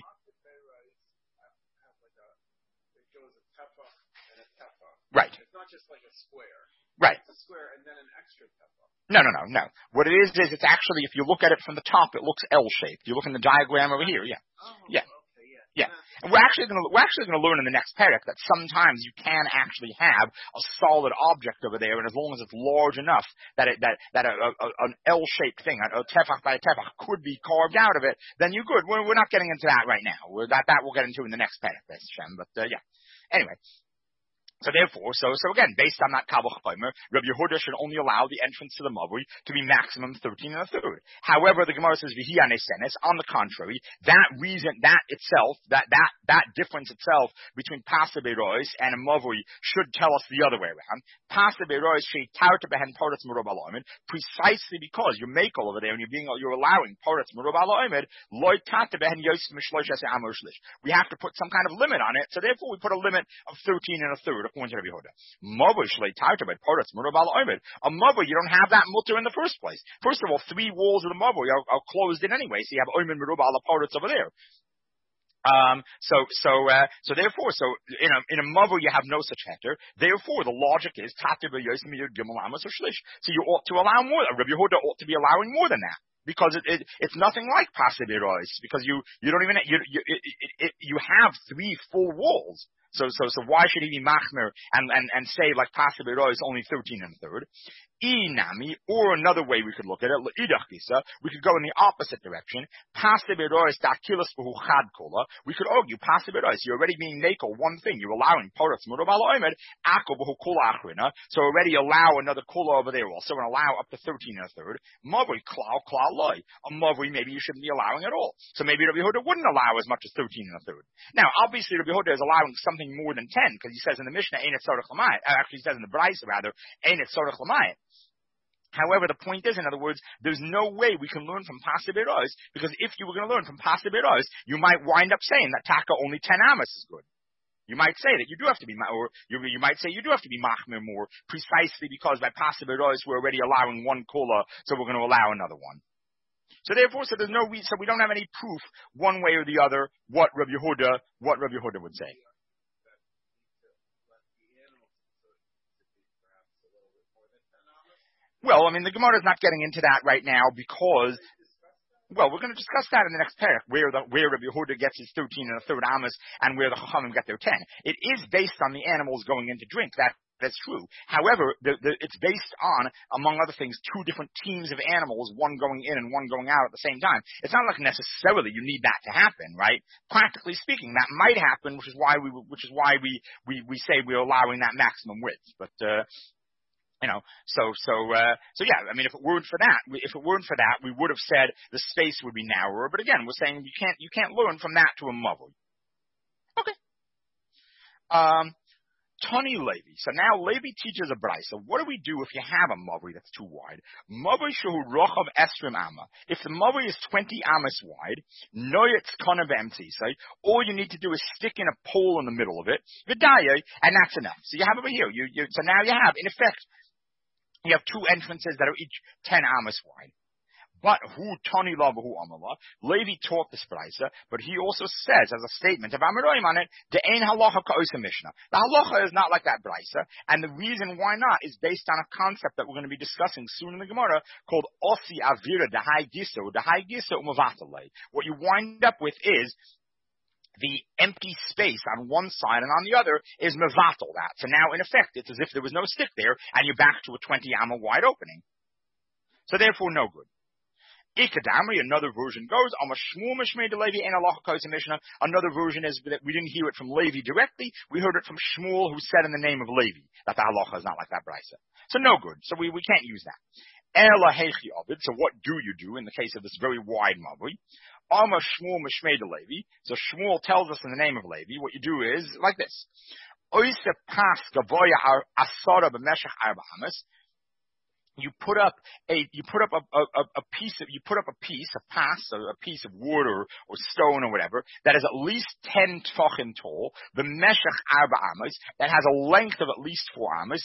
Right. It's not just like a square. Right. It's a square and then an extra tefach. No. What it is it's actually, if you look at it from the top, it looks L-shaped. You look in the diagram over here, yeah. Oh, yeah. Okay, yeah. And we're actually going to learn in the next perek that sometimes you can actually have a solid object over there, and as long as it's large enough that an L-shaped thing, a tefach by a tefach, could be carved out of it, then you're good. We're not getting into that right now. That we'll get into in the next perek, but yeah. Anyway. So therefore, so again, based on that Kabbalah Chaimer, Rabbi Yehuda should only allow the entrance to the Mavui to be maximum 13 and a third. However, the Gemara says, V'hi anesenes, on the contrary, that reason, that itself, that difference itself between Pasa Berois and a Mavui should tell us the other way around. Pasa Berois shei tarta behen paratz merub al oimid, precisely because you make all over there and you're allowing paratz merub al oimid, loy tarta behen yosef mishlosh ase amor shlish. We have to put some kind of limit on it, so therefore we put a limit of 13 and a third. According to Rabbi Yehuda, a mavui, you don't have that mutter in the first place. First of all, 3 walls of the mavui are closed in anyway, so you have oimen merubah ala paratz over there. So therefore, in a mavui you have no such heter. Therefore, the logic is tativ yosim yud gimel amos or shlish. So you ought to allow more. Rabbi Yehuda ought to be allowing more than that. Because it's nothing like Pasei Berois, because you don't even you have 3 full walls. So why should he be machmer and say like Pasei Berois only 13 and a third? Inami, or another way we could look at it, we could go in the opposite direction. Pasei Berois dakilas b'hu chad kola. We could argue Pasei Berois, you're already being nakel one thing. You're allowing paratz merub al oimed akol b'hu kola achrina. So already allow another kola over there also, and allow up to 13 and a third. Mavui klal loy. A mavui maybe you shouldn't be allowing at all. So maybe Rabbi Yehuda wouldn't allow as much as 13 and a third. Now, obviously Rabbi Yehuda is allowing something more than 10, because he says in the Mishnah, ain't it tzorech l'mayit. Actually, he says in the Braisa rather, ain't it tzorech l'mayit. However, the point is, in other words, there's no way we can learn from Pasei Berois, because if you were going to learn from Pasei Berois, you might wind up saying that taka only 10 amas is good. You might say that you do have to be, or you might say you do have to be machmir more, precisely because by Pasei Berois we're already allowing one kula, so we're going to allow another one. So therefore, there's no reason, so we don't have any proof one way or the other what Rabbi Yehuda would say. Well, I mean, the Gemara is not getting into that right now because, well, we're going to discuss that in the next parak, where Rabbi Yehuda gets his 13 and a third amas and where the Chachamim get their 10. It is based on the animals going in to drink. That's true. However, it's based on, among other things, 2 different teams of animals, one going in and one going out at the same time. It's not like necessarily you need that to happen, right? Practically speaking, that might happen, which is why we say we're allowing that maximum width. But so yeah, I mean, if it weren't for that, we would have said the space would be narrower. But again, we're saying you can't learn from that to a mavui. Okay. Tani Levi. So now Levi teaches a brisa. What do we do if you have a mavui that's too wide? Mavui shehu rochav esrim amma. If the mavui is 20 amas wide, noyetz kana b'emtzi. So all you need to do is stick in a pole in the middle of it, v'daye, and that's enough. So you have over here. So now you have, in effect, you have 2 entrances that are each 10 amas wide. But who Tani Lava who Amala, Levi taught this brisa, but he also says as a statement of Amaroim on it, the Ein Halacha Ka'osa Mishnah. The halacha is not like that brisa, and the reason why not is based on a concept that we're going to be discussing soon in the Gemara called Osi Avira Dahai Giso Umavatale. What you wind up with is the empty space on one side and on the other is mevatel that. So now, in effect, it's as if there was no stick there, and you're back to a 20 amma wide opening. So therefore, no good. Ikadamri, another version goes, another version is that we didn't hear it from Levi directly, we heard it from Shmuel, who said in the name of Levi, that the halacha is not like that brisa. So no good. So we can't use that. So what do you do in the case of this very wide mavui? Shmuel Mishmei de Levi. So Shmuel tells us in the name of Levi, what you do is like this. You put up a piece of wood or stone or whatever that is at least 10 tfachim tall, the meshach arba amos, that has a length of at least 4 amos.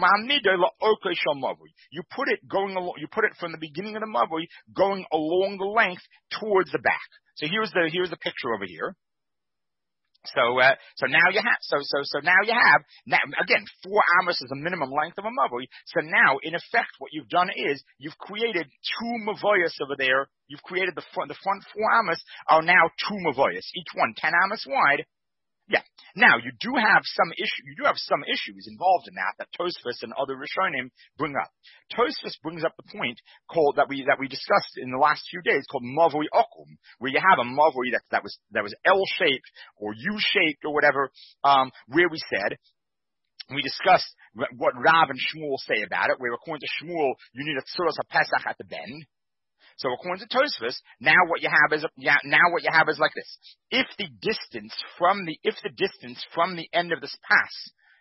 You put it from the beginning of the mavui going along the length towards the back. So here's the picture over here. So now you have again 4 amos is the minimum length of a mavui. So now in effect what you've done is you've created 2 mavoyas over there. You've created the front 4 amos are now 2 mavoyas, each one 10 amos wide. Yeah. Now you do have some issues involved in that Tosfos and other Rishonim bring up. Tosfos brings up the point called that we discussed in the last few days called mavui okum, where you have a mavui that was L shaped or U shaped or whatever, where we said we discussed what Rav and Shmuel say about it, where according to Shmuel, you need a tzuras HaPesach at the bend. So according to Tosfos, now what you have is like this. If the distance from the end of this pass,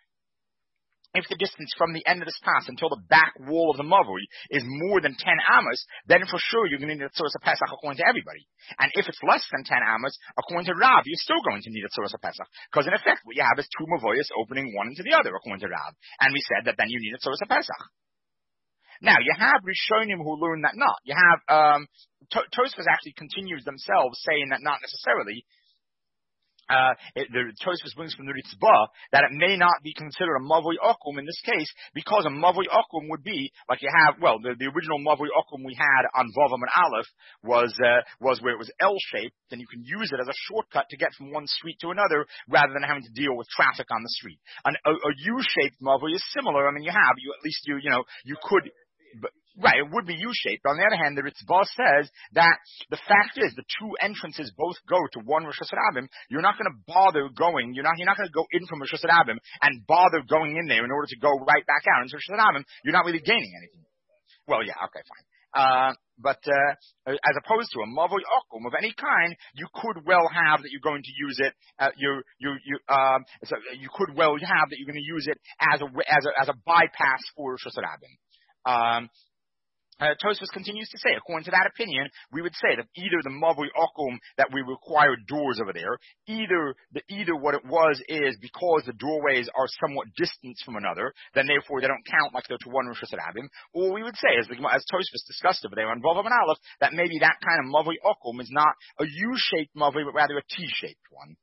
until the back wall of the mavui is more than 10 amos, then for sure you're going to need a tzuras HaPesach according to everybody. And if it's less than 10 amos, according to Rav, you're still going to need a tzuras HaPesach. Because in effect, what you have is two mavoyas opening one into the other, according to Rav. And we said that then you need a tzuras HaPesach. Now, you have Rishonim who learn that not. You have, Tosfos actually continues themselves saying that not necessarily. The Tosfos brings from the Ritzbah that it may not be considered a Mavui Okum in this case, because a Mavui Okum would be, like you have, well, the original Mavui Okum we had on Vavam and Aleph was where it was L-shaped, and you can use it as a shortcut to get from one street to another, rather than having to deal with traffic on the street. A U-shaped Mavui is similar. I mean, you could, right, it would be U-shaped. On the other hand, the Ritzbah says that the fact is the two entrances both go to one Rosh Hashanah. You're not going to bother going. You're not going to go in from Rosh Hashanah and bother going in there in order to go right back out into Rosh Hashanah. You're not really gaining anything. Well, yeah, okay, fine. But as opposed to a mavoi okum of any kind, you could well have that you're going to use it. So you could well have that you're going to use it as a bypass for Rosh Hashanah. Tosfos continues to say, according to that opinion, we would say that either the mavui okum that we require doors over there, either what it was is because the doorways are somewhat distant from another, then therefore they don't count like they're to one Rosh Hashanah, or we would say, as Tosfos discussed over there on Vavam and Aleph, that maybe that kind of mavui okum is not a U-shaped mavui, but rather a T-shaped one.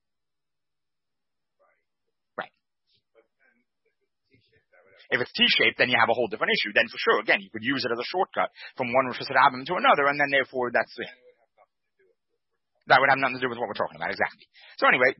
If it's T-shaped, then you have a whole different issue. Then for sure, again, you could use it as a shortcut from one Rosh Hashanah to another, and then therefore that would have nothing to do with what we're talking about, exactly. So anyway,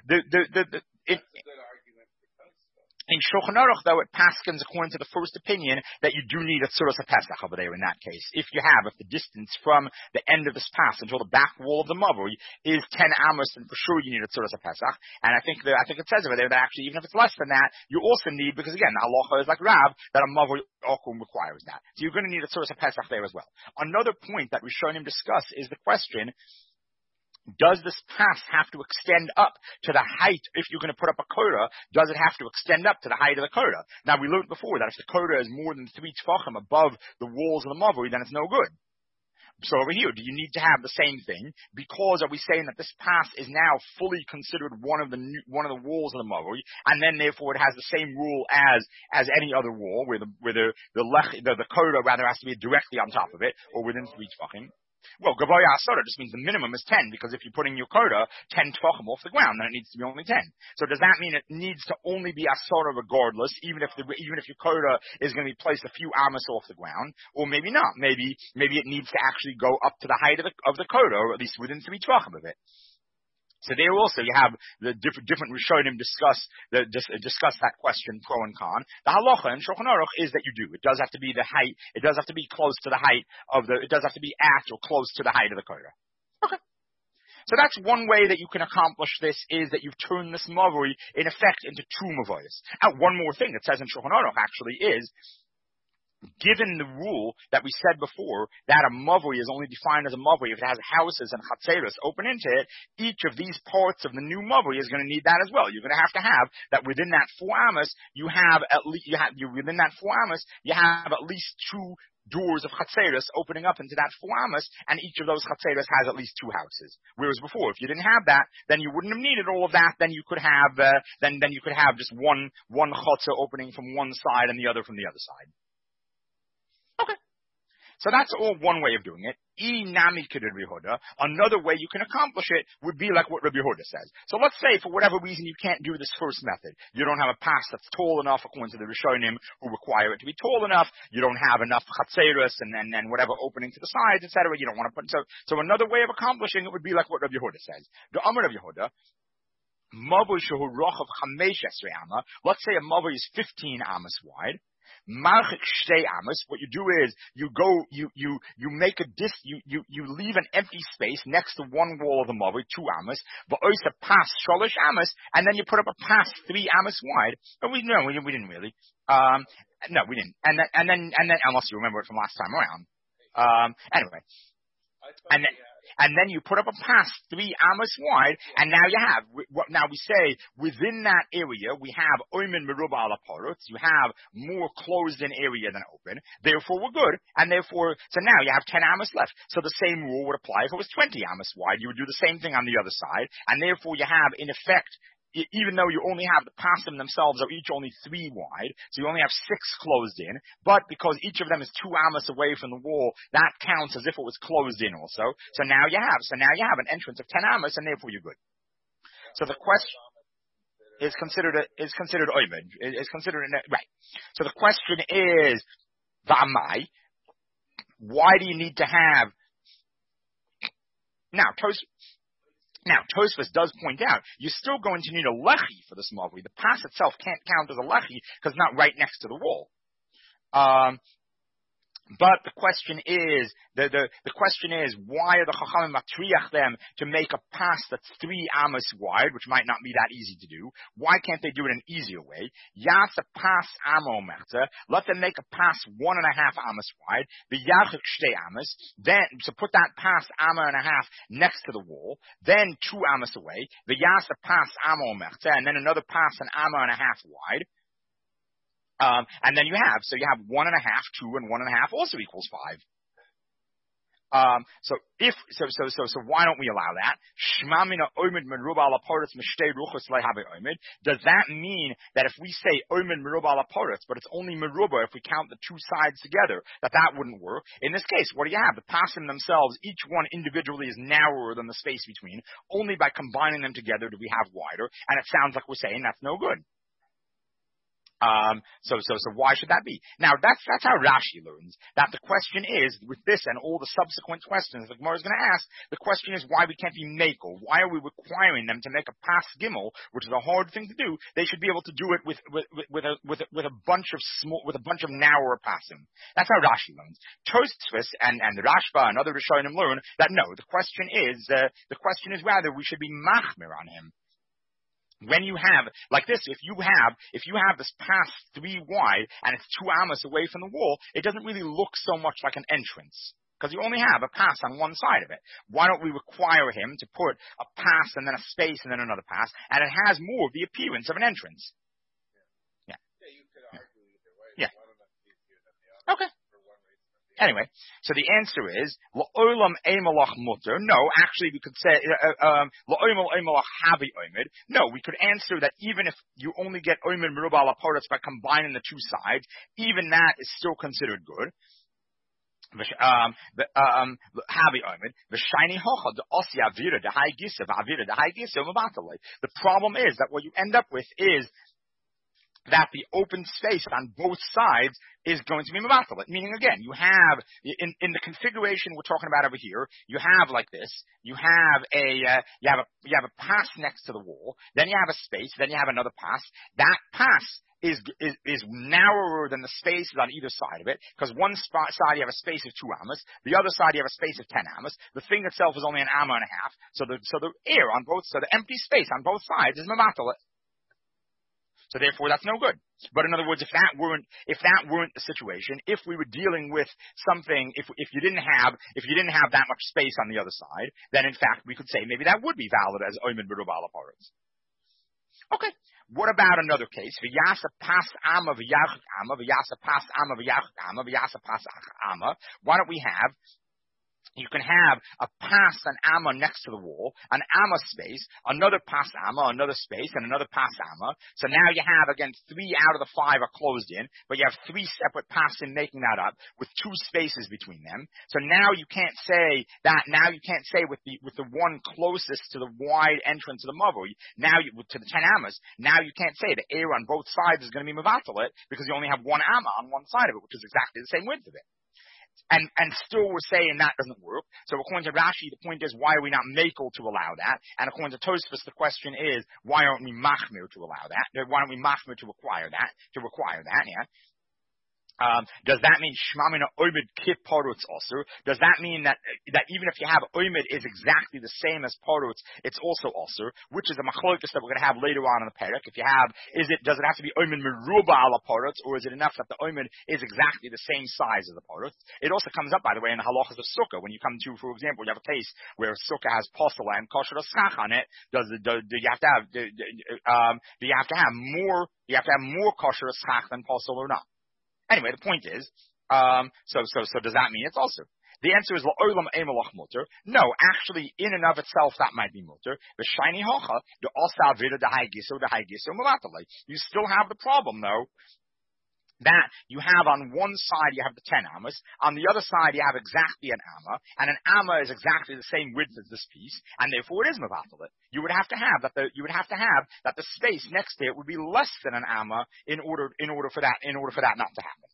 in Shulchan Aruch, though, it paskins according to the first opinion that you do need a tzuras HaPesach over there in that case. If the distance from the end of this pass until the back wall of the mavui is 10 amos, then for sure you need a tzuras HaPesach. And I think it says over there that actually even if it's less than that, you also need, because again, the halacha is like Rav, that a mavui okum requires that. So you're going to need a tzuras HaPesach there as well. Another point that Rishonim discuss is the question, does this pass have to extend up to the height? If you're going to put up a korah, does it have to extend up to the height of the korah? Now, we learned before that if the korah is more than 3 tefachim above the walls of the mavui, then it's no good. So over here, do you need to have the same thing? Because are we saying that this pass is now fully considered one of the walls of the mavui, and then therefore it has the same rule as any other wall, where the korah rather has to be directly on top of it, or within 3 tefachim? Well, Gavoya Asara just means the minimum is 10, because if you're putting your korah 10 tefachim off the ground, then it needs to be only 10. So does that mean it needs to only be Asara regardless, even if your korah is going to be placed a few amos off the ground, or maybe not? Maybe it needs to actually go up to the height of the korah, or at least within 3 tefachim of it. So there also you have the different Rishonim discuss that question, pro and con. The halacha in Shulchan Aruch is that you do. It does have to be the height. It does have to be close to the height it does have to be at or close to the height of the korah. Okay. So that's one way that you can accomplish this, is that you've turned this mavui in effect into 2 mavoyas. Now, one more thing it says in Shulchan Aruch actually is, given the rule that we said before, that a mavui is only defined as a mavui if it has houses and chatzeros open into it, each of these parts of the new mavui is going to need that as well. You're going to have that within that 4 amos, you have at least 2 doors of chatzeros opening up into that 4 amos, and each of those chatzeros has at least 2 houses. Whereas before, if you didn't have that, then you wouldn't have needed all of that. Then you could have just one chatzah opening from one side and the other from the other side. Okay. So that's all one way of doing it. Another way you can accomplish it would be like what Rabbi Yehuda says. So let's say for whatever reason you can't do this first method. You don't have a pass that's tall enough according to the Rishonim who require it to be tall enough. You don't have enough chatzeros and then whatever opening to the sides, etc. You don't want to put so another way of accomplishing it would be like what Rabbi Yehuda says. The Amar Rabbi Yehuda, mavui shehu rochav 15 amma. Let's say a mavui is 15 amos wide. Marchik shtei amos. What you do is you make you leave an empty space next to one wall of the mavoi, 2 amos, but oisa pass sholosh amos, and then you put up a pass 3 amos wide. But we didn't really. No, we didn't. And then unless you remember it from last time around. Anyway. And then you put up a pass 3 amos wide, and now you have, now we say, within that area, we have oimen meruba ala parutz, you have more closed in area than open, therefore we're good, and therefore, so now you have 10 amos left. So the same rule would apply if it was 20 amos wide, you would do the same thing on the other side, and therefore you have, in effect, even though you only have the pasim themselves are each only 3 wide, so you only have 6 closed in, but because each of them is 2 amos away from the wall, that counts as if it was closed in also. So now you have an entrance of 10 amos, and therefore you're good. So the question is considered oimid, is considered right. So the question is, v'amai, why do you need to have now Tosfos does point out, you're still going to need a lechi for this mavui. The pass itself can't count as a lechi because it's not right next to the wall. But the question is, the question is, why are the Chachamim matriach them to make a pass that's 3 amos wide, which might not be that easy to do? Why can't they do it an easier way? Yasa pass amo merza. Let them make a pass 1.5 amos wide. The yachik shtei amos. Then, so put that pass amo and a half next to the wall. Then 2 amos away. The yasa pass amo merza. And then another pass an amo and a half wide. And then you have 1.5, 2, and 1.5 also equals 5. So why don't we allow that? Does that mean that if we say oimid meruba ala paretz, but it's only meruba if we count the 2 sides together, that wouldn't work? In this case, what do you have? The pasim themselves, each one individually is narrower than the space between. Only by combining them together do we have wider, and it sounds like we're saying that's no good. So why should that be? Now, that's how Rashi learns. That the question is, with this and all the subsequent questions the Gemara is going to ask, the question is why we can't be makel. Why are we requiring them to make a pas gimel, which is a hard thing to do? They should be able to do it with a bunch of narrower pasim. That's how Rashi learns. Tosfos and the Rashba and other Rishonim learn that no, the question is rather we should be machmir on him. When you have, like this, if you have this pass 3 wide and it's 2 amos away from the wall, it doesn't really look so much like an entrance. Because you only have a pass on one side of it. Why don't we require him to put a pass and then a space and then another pass, and it has more of the appearance of an entrance? Yeah. Yeah, you could argue either way. Yeah. One of them is easier than the other. Okay. For one reason or the other. Anyway, so the answer is la'olam emalach mutter. No, actually, we could say la'olam emalach havi oimid. No, we could answer that even if you only get oimid meruba ala paretz by combining the 2 sides, even that is still considered good. Havi oimid v'shiny hocha the osi avira the high gisa v'avira the high gisa umabatalei. The problem is that what you end up with is that the open space on both sides is going to be mabatalit. Meaning, again, you have in the configuration we're talking about over here, you have like this. You have a pass next to the wall. Then you have a space. Then you have another pass. That pass is narrower than the spaces on either side of it, because one side you have a space of 2 amos, the other side you have a space of 10 amos. The thing itself is only an amma and a half. So the air on both, so the empty space on both sides is mabatalit. So therefore, that's no good. But in other words, if that weren't the situation, if we were dealing with something, if you didn't have that much space on the other side, then in fact we could say maybe that would be valid as oimid meruba ala paretz. Okay. What about another case? V'yasa pas ama v'yachik ama v'yasa pas ama v'yachik ama v'yasa pas ama. Why don't we have? You can have a pass an amma next to the wall, an amma space, another pass amma, another space, and another pass amma. So now you have, again, 3 out of the 5 are closed in, but you have 3 separate passim making that up with 2 spaces between them. So now you can't say with the one closest to the wide entrance of the mavui, to the 10 ammas, now you can't say the air on both sides is going to be mavatalit because you only have 1 amma on one side of it, which is exactly the same width of it. And still we're saying that doesn't work. So according to Rashi, the point is, why are we not makel to allow that? And according to Tosfos, the question is, why aren't we machmir to allow that? Why don't we machmir to require that? Yeah. Does that mean shmamina oimid kip parutz also? Does that mean that even if you have oimid is exactly the same as parutz, it's also also, which is a machlokas that we're going to have later on in the parak. If you have, does it have to be oimid meruba ala parutz, or is it enough that the oimid is exactly the same size as the parutz? It also comes up, by the way, in the halachas of sukkah. When you come to, for example, you have a case where sukkah has posel and kosher schach on it. Do you have to have more kosher schach than posel or not? Anyway, the point is, so does that mean it's also? The answer is la'olam emelach mutter. No, actually, in and of itself, that might be mutter. But shiny hocha, the asa vida the haigiso mavatale. You still have the problem though, that you have on one side you have the 10 amas, on the other side you have exactly an amma, and an amma is exactly the same width as this piece, and therefore it is mavatale. You would have to have that the space next to it would be less than an amma in order for that not to happen.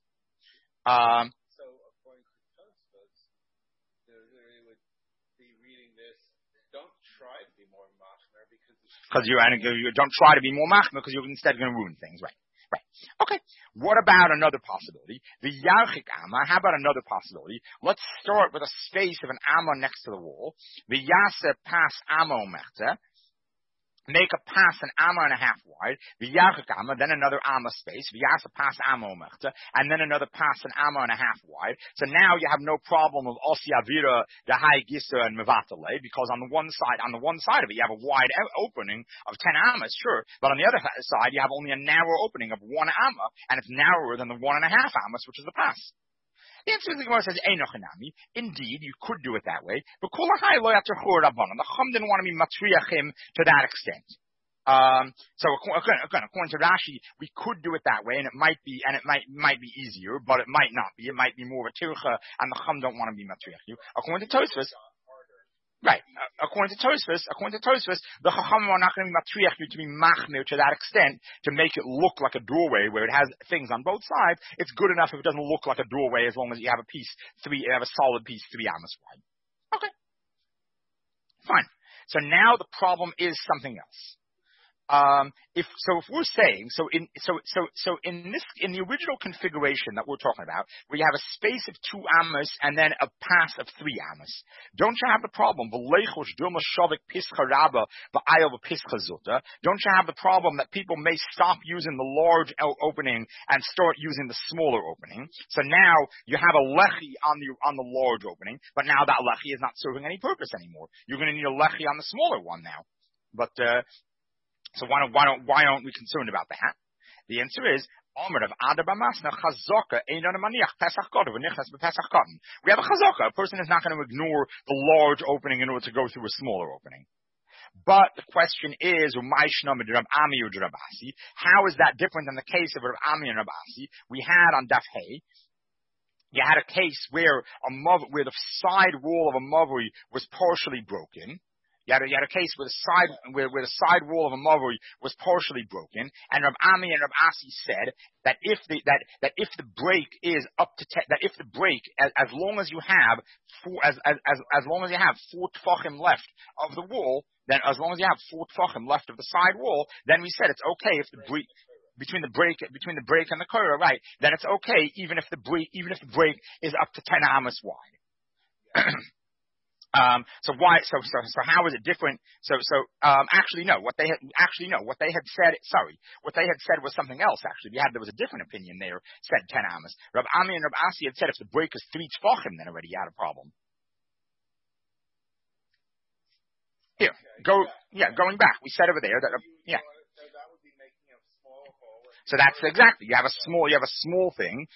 So according to Tosfos, they would be reading this. Don't try to be more machmer because you don't try to be more machmer because you're instead going to ruin things, right? Right. Okay. What about another possibility? The yarchik amma. How about another possibility? Let's start with a space of an amma next to the wall. The yasa pas amma mechta. Make a pass an amma and a half wide, v'yachik amma, then another amma space, v'yasa pass amma mechta, and then another pass an amma and a half wide. So now you have no problem of osi avira, the high gisa and mevatale, because on the one side of it, you have a wide opening of 10 ammas, sure, but on the other side, you have only a narrow opening of 1 amma, and it's narrower than the 1.5 ammas, which is the pass. The answer is the Gemara says, indeed, you could do it that way, but the Chum didn't want to be matriachim to that extent. So according to Rashi, we could do it that way, and it might be easier, but it might not be. It might be more of a tircha, and the Chum don't want to be matriachim. According to Tosfos, right. According to Tosfos, the Chachamim are not going to be matriach you to be machmir to that extent to make it look like a doorway where it has things on both sides. It's good enough if it doesn't look like a doorway as long as you have a solid piece 3 ammas wide. Okay. Fine. So now the problem is something else. If we're saying, in the original configuration that we're talking about, where you have a space of 2 ammas and then a pass of 3 ammas, don't you have the problem? Don't you have the problem that people may stop using the large opening and start using the smaller opening? So now you have a lechi on the large opening, but now that lechi is not serving any purpose anymore. You're going to need a lechi on the smaller one now. But so why aren't we concerned about that? The answer is, we have a chazaka. A person is not going to ignore the large opening in order to go through a smaller opening. But the question is, how is that different than the case of Rav Ami and Rav Asi? We had on Daf Hey, you had a case where the side wall of a mavui was partially broken. You had a case where the side wall of a mavui was partially broken, and Rav Ami and Rav Asi said that if the break is up to as long as you have 4 tfachim left of the wall, then as long as you have 4 tfachim left of the side wall, then we said it's okay if the break between the break and the korah, right? Then it's okay even if the break is up to 10 ammas wide. So how is it different? Actually no. What they had said was something else. Actually, there was a different opinion there. Said 10 ammas. Rav Ami and Rav Asi had said if the break is 3 tfachim, then already you had a problem. Here, going back, we said over there that that would be making a small hole. So that's exactly. You have a small thing.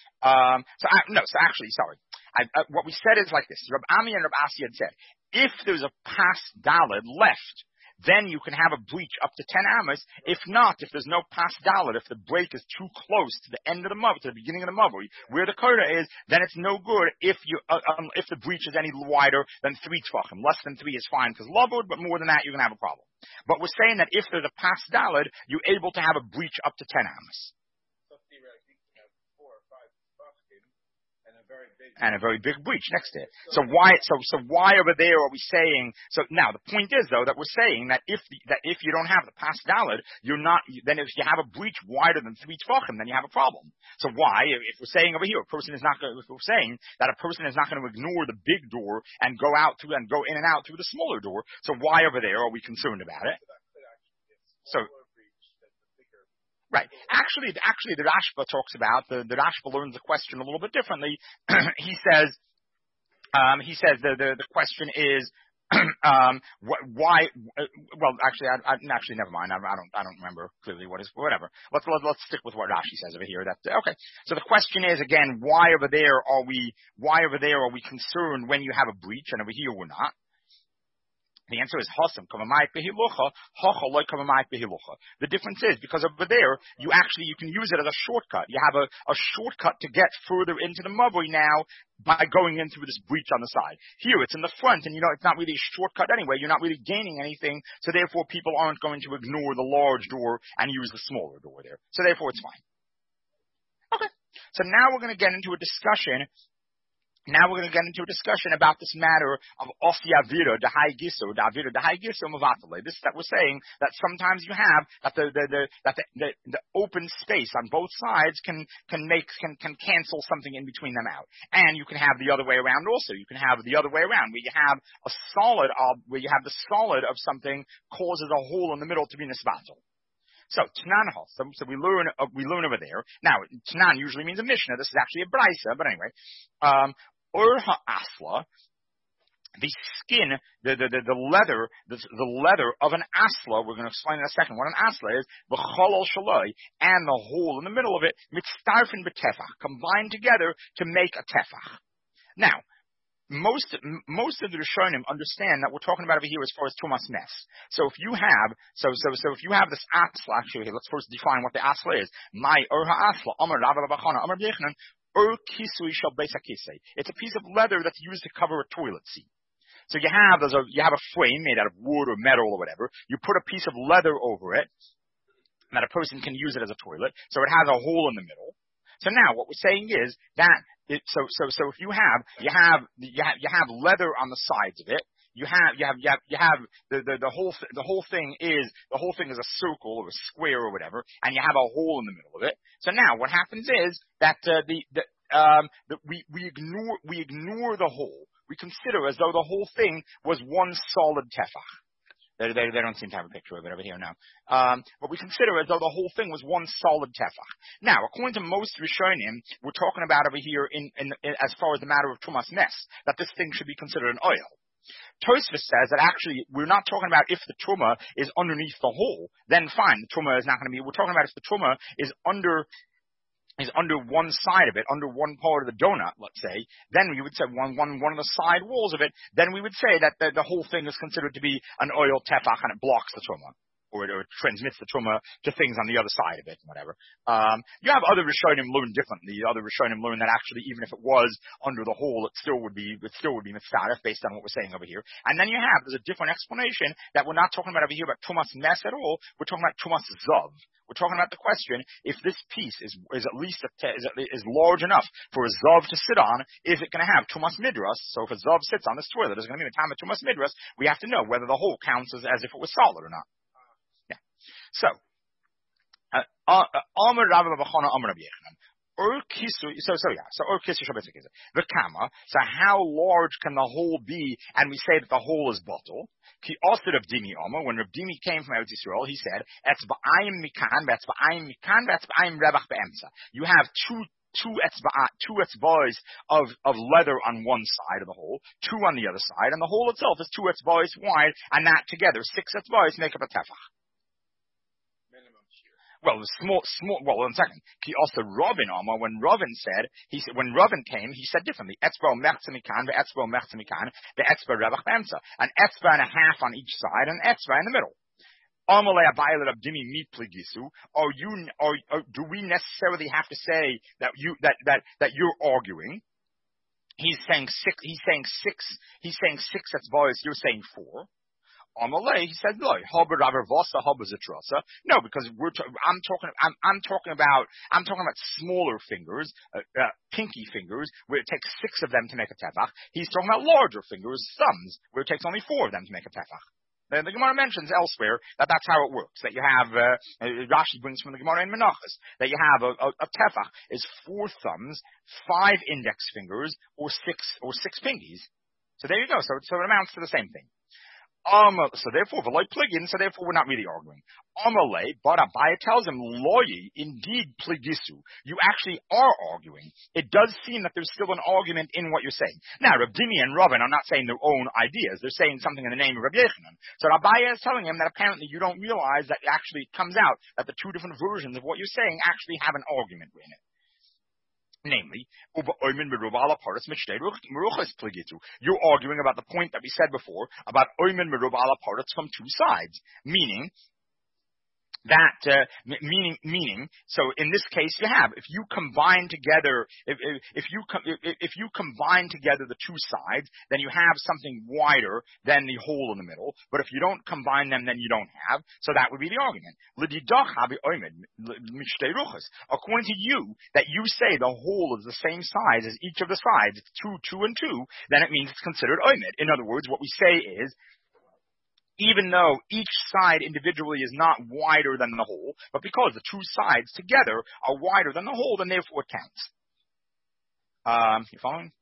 What we said is like this. Rav Ami and Rav Asi had said, if there's a pas dalid left, then you can have a breach up to 10 ammas. If not, if there's no pas dalid, if the break is too close to the end of the mavui, to the beginning of the mavui, where the korah is, then it's no good if the breach is any wider than 3 tfachim. Less than 3 is fine because lavud, but more than that you're going to have a problem. But we're saying that if there's a pas dalid, you're able to have a breach up to 10 ammas. So theoretically, you can have 4 or 5 tfachim and a very big and a very big breach next to it. So why over there are we saying? So now the point is though that we're saying that if you don't have the pas daled, then if you have a breach wider than 3 tvachim, then you have a problem. So why, if we're saying over here, if we're saying that a person is not going to ignore the big door and go in and out through the smaller door, so why over there are we concerned about it? So. Right. Actually, the Rashba talks about the Rashba learns the question a little bit differently. He says the question is why? Well, actually, never mind. I don't remember clearly what is. Whatever. Let's stick with what Rashi says over here. Okay. So the question is again, why over there are we concerned when you have a breach, and over here we're not? The answer is Hasam, Kamamayit Behilucha, Hacha Loi Kamamayit Behilucha. The difference is because over there you can use it as a shortcut. You have a shortcut to get further into the Mavoi now by going in through this breach on the side. Here it's in the front, and it's not really a shortcut anyway. You're not really gaining anything, so therefore people aren't going to ignore the large door and use the smaller door there. So therefore it's fine. Okay. So now we're going to get into a discussion. About this matter of Osiyavira, the high giso, Mavatale. This that we're saying that sometimes you have that the open space on both sides can cancel something in between them out. And you can have the other way around also. You can have the other way around where you have the solid of something causes a hole in the middle to be nisbatel. So Tanan Hosam, so we learn over there. Now Tanan usually means a Mishnah. This is actually a Brisa, but anyway. Urha Asla, the skin, the leather of an asla, we're going to explain in a second what an asla is, v'cholol shaloi, and the hole in the middle of it, mitztarfin b'tefach, combined together to make a tefach. Now, most of the Rishonim understand that we're talking about over here as far as Tumas Mes. So if you have this asla, actually, let's first define what the asla is. My Urha Asla, Amar Rav Bachana, Amar B'Yechanan, it's a piece of leather that's used to cover a toilet seat. So you have a frame made out of wood or metal or whatever. You put a piece of leather over it, that a person can use it as a toilet. So it has a hole in the middle. So now what we're saying is that if you have leather on the sides of it. You have the whole thing is a circle or a square or whatever, and you have a hole in the middle of it. So now what happens is that we ignore the hole. We consider as though the whole thing was one solid tefach. They don't seem to have a picture of it over here now. But we consider as though the whole thing was one solid tefach. Now, according to most Rishonim, we're talking about over here in as far as the matter of Tumas Mes, that this thing should be considered an oil. Tosfos says that actually we're not talking about if the truma is underneath the hole, then fine, the truma is not going to be. We're talking about if the truma is under one side of it, under one part of the donut, let's say, then we would say one of the side walls of it, then we would say that the whole thing is considered to be an oil tefach and it blocks the truma. Or it transmits the truma to things on the other side of it, whatever. You have other Rishonim learn differently. The other Rishonim learn that actually, even if it was under the hole, it still would be mitzvah based on what we're saying over here. And then there's a different explanation that we're not talking about over here about Tumas Mes at all. We're talking about Tumas Zav. We're talking about the question if this piece is at least is large enough for a Zav to sit on. Is it going to have Tumas Midras? So if a Zav sits on this toilet, there's going to be a time of Tumas Midras. We have to know whether the hole counts as if it was solid or not. So, Amar Rav Bachana Amar Rabbi Yechanan. The kama. So how large can the hole be? And we say that the hole is bottle. Ki osir of Dimi Amar. When Rav Dimi came from Eretz Yisrael, he said, "Etzba'ayim mikan, etzba'ayim rebach be'emsa." You have two etzba'os of leather on one side of the hole, two on the other side, and the hole itself is 2 etzba'os wide, and that together 6 etzba'os make up a tefach. Well, small. Well, one second. He also Robin Amar. When Robin came, he said differently. Etzba mechtzemikan, the etzba mechtzemikan, the etzba rebach b'emsa. An etzba and a half on each side, and an etzba in the middle. Amalei abaylet of dimi mit pligisu. Do we necessarily have to say that you're arguing? He's saying six etzba'os. You're saying 4. Amalei, he said, no, no, because I'm talking about smaller fingers, pinky fingers, where it takes 6 of them to make a tefach. He's talking about larger fingers, thumbs, where it takes only 4 of them to make a tefach. The Gemara mentions elsewhere that that's how it works. That you have Rashi brings from the Gemara in Menachos that you have a tefach is 4 thumbs, 5 index fingers, or 6 pinkies. So there you go. So it amounts to the same thing. So therefore we're not really arguing. Amalei, but Abaya tells him, Loyi, indeed pligisu. You actually are arguing. It does seem that there's still an argument in what you're saying. Now, Reb Dimi and Ravin are not saying their own ideas. They're saying something in the name of Reb Yechanan. So Abaya is telling him that apparently you don't realize that actually it comes out that the 2 different versions of what you're saying actually have an argument in it. Namely, you're arguing about the point that we said before about Oymen Merub ala Paretz from 2 sides, meaning that meaning. So in this case, you have if you combine together if you combine together the 2 sides, then you have something wider than the hole in the middle. But if you don't combine them, then you don't have. So that would be the argument. According to you, that you say the hole is the same size as each of the sides, it's 2, 2, and 2, then it means it's considered oimed. In other words, what we say is, even though each side individually is not wider than the whole, but because the 2 sides together are wider than the whole, then therefore it counts. You following?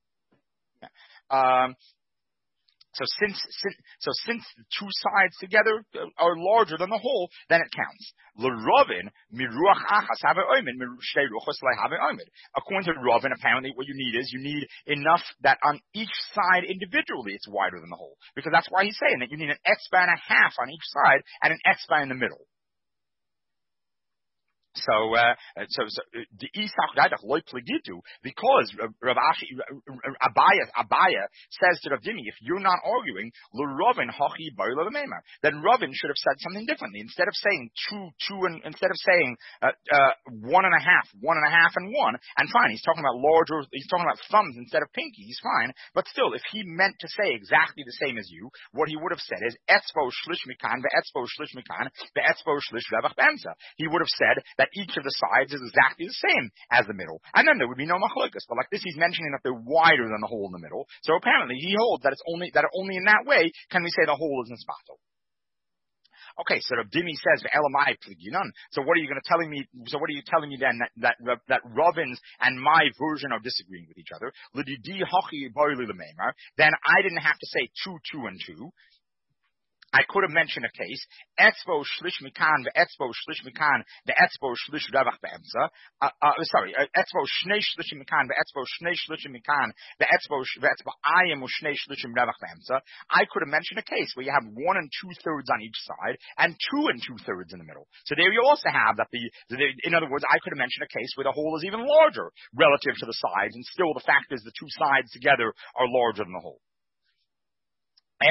Yeah. So since the 2 sides together are larger than the whole, then it counts. L'Ravin miruach achas have oimed, shtei ruchos have oimed. According to Ravin, apparently what you need enough that on each side individually it's wider than the whole, because that's why he's saying that you need an etzba and a half on each side and an etzba in the middle. So the because Abaya says to Rav Dimi, if you're not arguing, then Ravin should have said something differently. Instead of saying 2, and instead of saying 1.5, 1.5, and 1, and fine, he's talking about thumbs instead of pinkies, fine. But still, if he meant to say exactly the same as you, what he would have said is etzbo shlish mikan ve'etzbo shlish mikan ve'etzbo shlish revach b'emsa. He would have said that each of the sides is exactly the same as the middle, and then there would be no machlokas. But like this, he's mentioning that they're wider than the hole in the middle. So apparently, he holds that only in that way can we say the hole is nisbato. Okay, so Reb Dimi says, "Elamai pliginon." So what are you going to telling me? So what are you telling me then that Ravin's and my version are disagreeing with each other? Then I didn't have to say 2, 2, and 2. I could have mentioned a case, etzbo shlish mikan ve'etzbo shlish mikan ve'etzbo shlish revach be'emsa. Etzbo shnei shlishim mikan ve'etzbo shnei shlishim mikan ve'etzbo ayim u'shnei shlishim revach be'emsa. I could have mentioned a case where you have 1 2/3 on each side and 2 2/3 in the middle. So there you also have that in other words, I could have mentioned a case where the hole is even larger relative to the sides, and still the fact is the 2 sides together are larger than the whole. So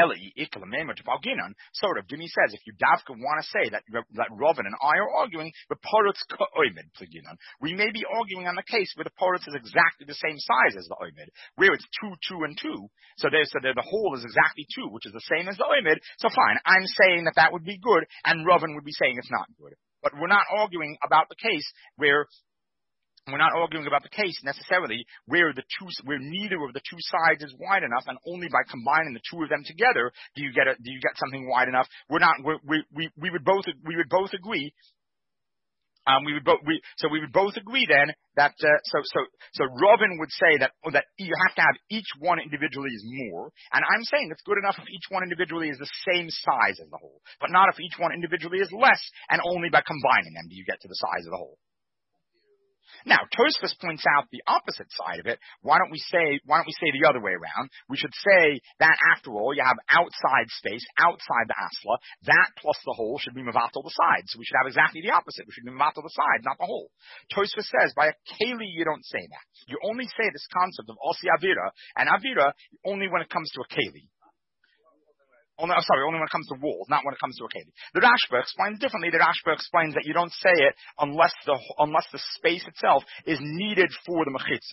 Rav Dimi says, if you davka want to say that Ravin and I are arguing, the paretz ka'oimed pliginon, we may be arguing on the case where the paretz is exactly the same size as the oimed, where it's 2, 2, and 2. So the whole is exactly 2, which is the same as the oimed. So fine, I'm saying that would be good, and Ravin would be saying it's not good. But we're not arguing about the case where. We're not arguing about the case necessarily where neither of the 2 sides is wide enough, and only by combining the 2 of them together do you get something wide enough. We would both agree. We would both agree then that so Ravin would say that you have to have each one individually is more, and I'm saying it's good enough if each one individually is the same size as the whole, but not if each one individually is less, and only by combining them do you get to the size of the whole. Now, Tosfos points out the opposite side of it. Why don't we say the other way around? We should say that after all, you have outside space, outside the asla, that plus the whole should be mevatel the sides. So we should have exactly the opposite. We should be mevatel the sides, not the whole. Tosfos says, by a keli, you don't say that. You only say this concept of osi avira, and avira only when it comes to a keli. Only when it comes to walls, not when it comes to a keli. The Rashba explains differently. The Rashba explains that you don't say it unless the space itself is needed for the mechitza.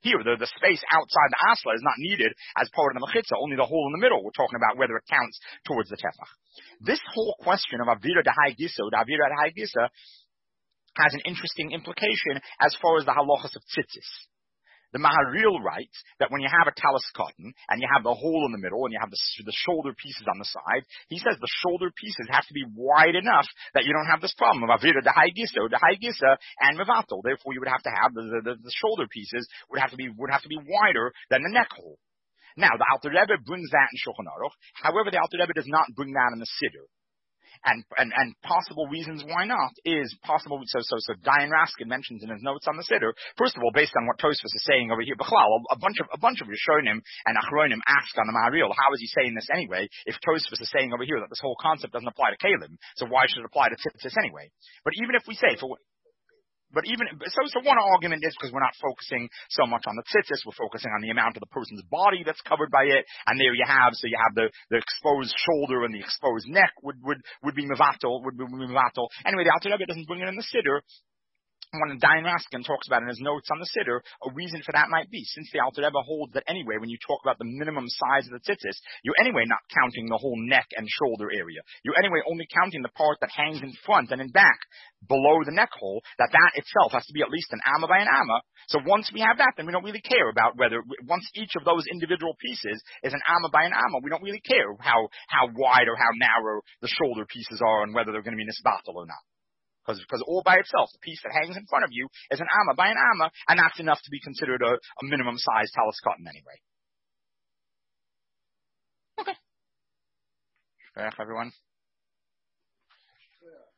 Here, the space outside the asla is not needed as part of the mechitza, only the hole in the middle. We're talking about whether it counts towards the tefach. This whole question of avira d'hai gisa or avira d'hai gisa has an interesting implication as far as the halachas of tzitzis. The Maharil writes that when you have a talis cotton and you have the hole in the middle and you have the shoulder pieces on the side, he says the shoulder pieces have to be wide enough that you don't have this problem of avira d'hai gisa or d'hai gisa and mevatel. Therefore, you would have to have the shoulder pieces would have to be wider than the neck hole. Now, the Alter Rebbe brings that in Shulchan Aruch. However, the Alter Rebbe does not bring that in the Siddur. And possible reasons why not is possible. So Dayan Raskin mentions in his notes on the Siddur. First of all, based on what Tosfos is saying over here, Bechlal, a bunch of Rishonim and Achronim ask on the Maharil, how is he saying this anyway? If Tosfos is saying over here that this whole concept doesn't apply to Kalim, so why should it apply to Tzitzis anyway? But even if we say so one argument is because we're not focusing so much on the tzitzis, we're focusing on the amount of the person's body that's covered by it, and there you have the exposed shoulder and the exposed neck would be mevatel. Anyway, the Alter Rebbe doesn't bring it in the Siddur. When Dayan Raskin talks about in his notes on the Siddur, a reason for that might be, since the Alter Rebbe holds that anyway, when you talk about the minimum size of the tzitzis, you're anyway not counting the whole neck and shoulder area. You're anyway only counting the part that hangs in front and in back, below the neck hole, that itself has to be at least an amma by an amma. So once we have that, then we don't really care about whether, once each of those individual pieces is an amma by an amma, we don't really care how wide or how narrow the shoulder pieces are and whether they're going to be nisbatel or not. Because all by itself, the piece that hangs in front of you is an amma by an amma, and that's enough to be considered a minimum size talis cotton anyway. Okay. Everyone.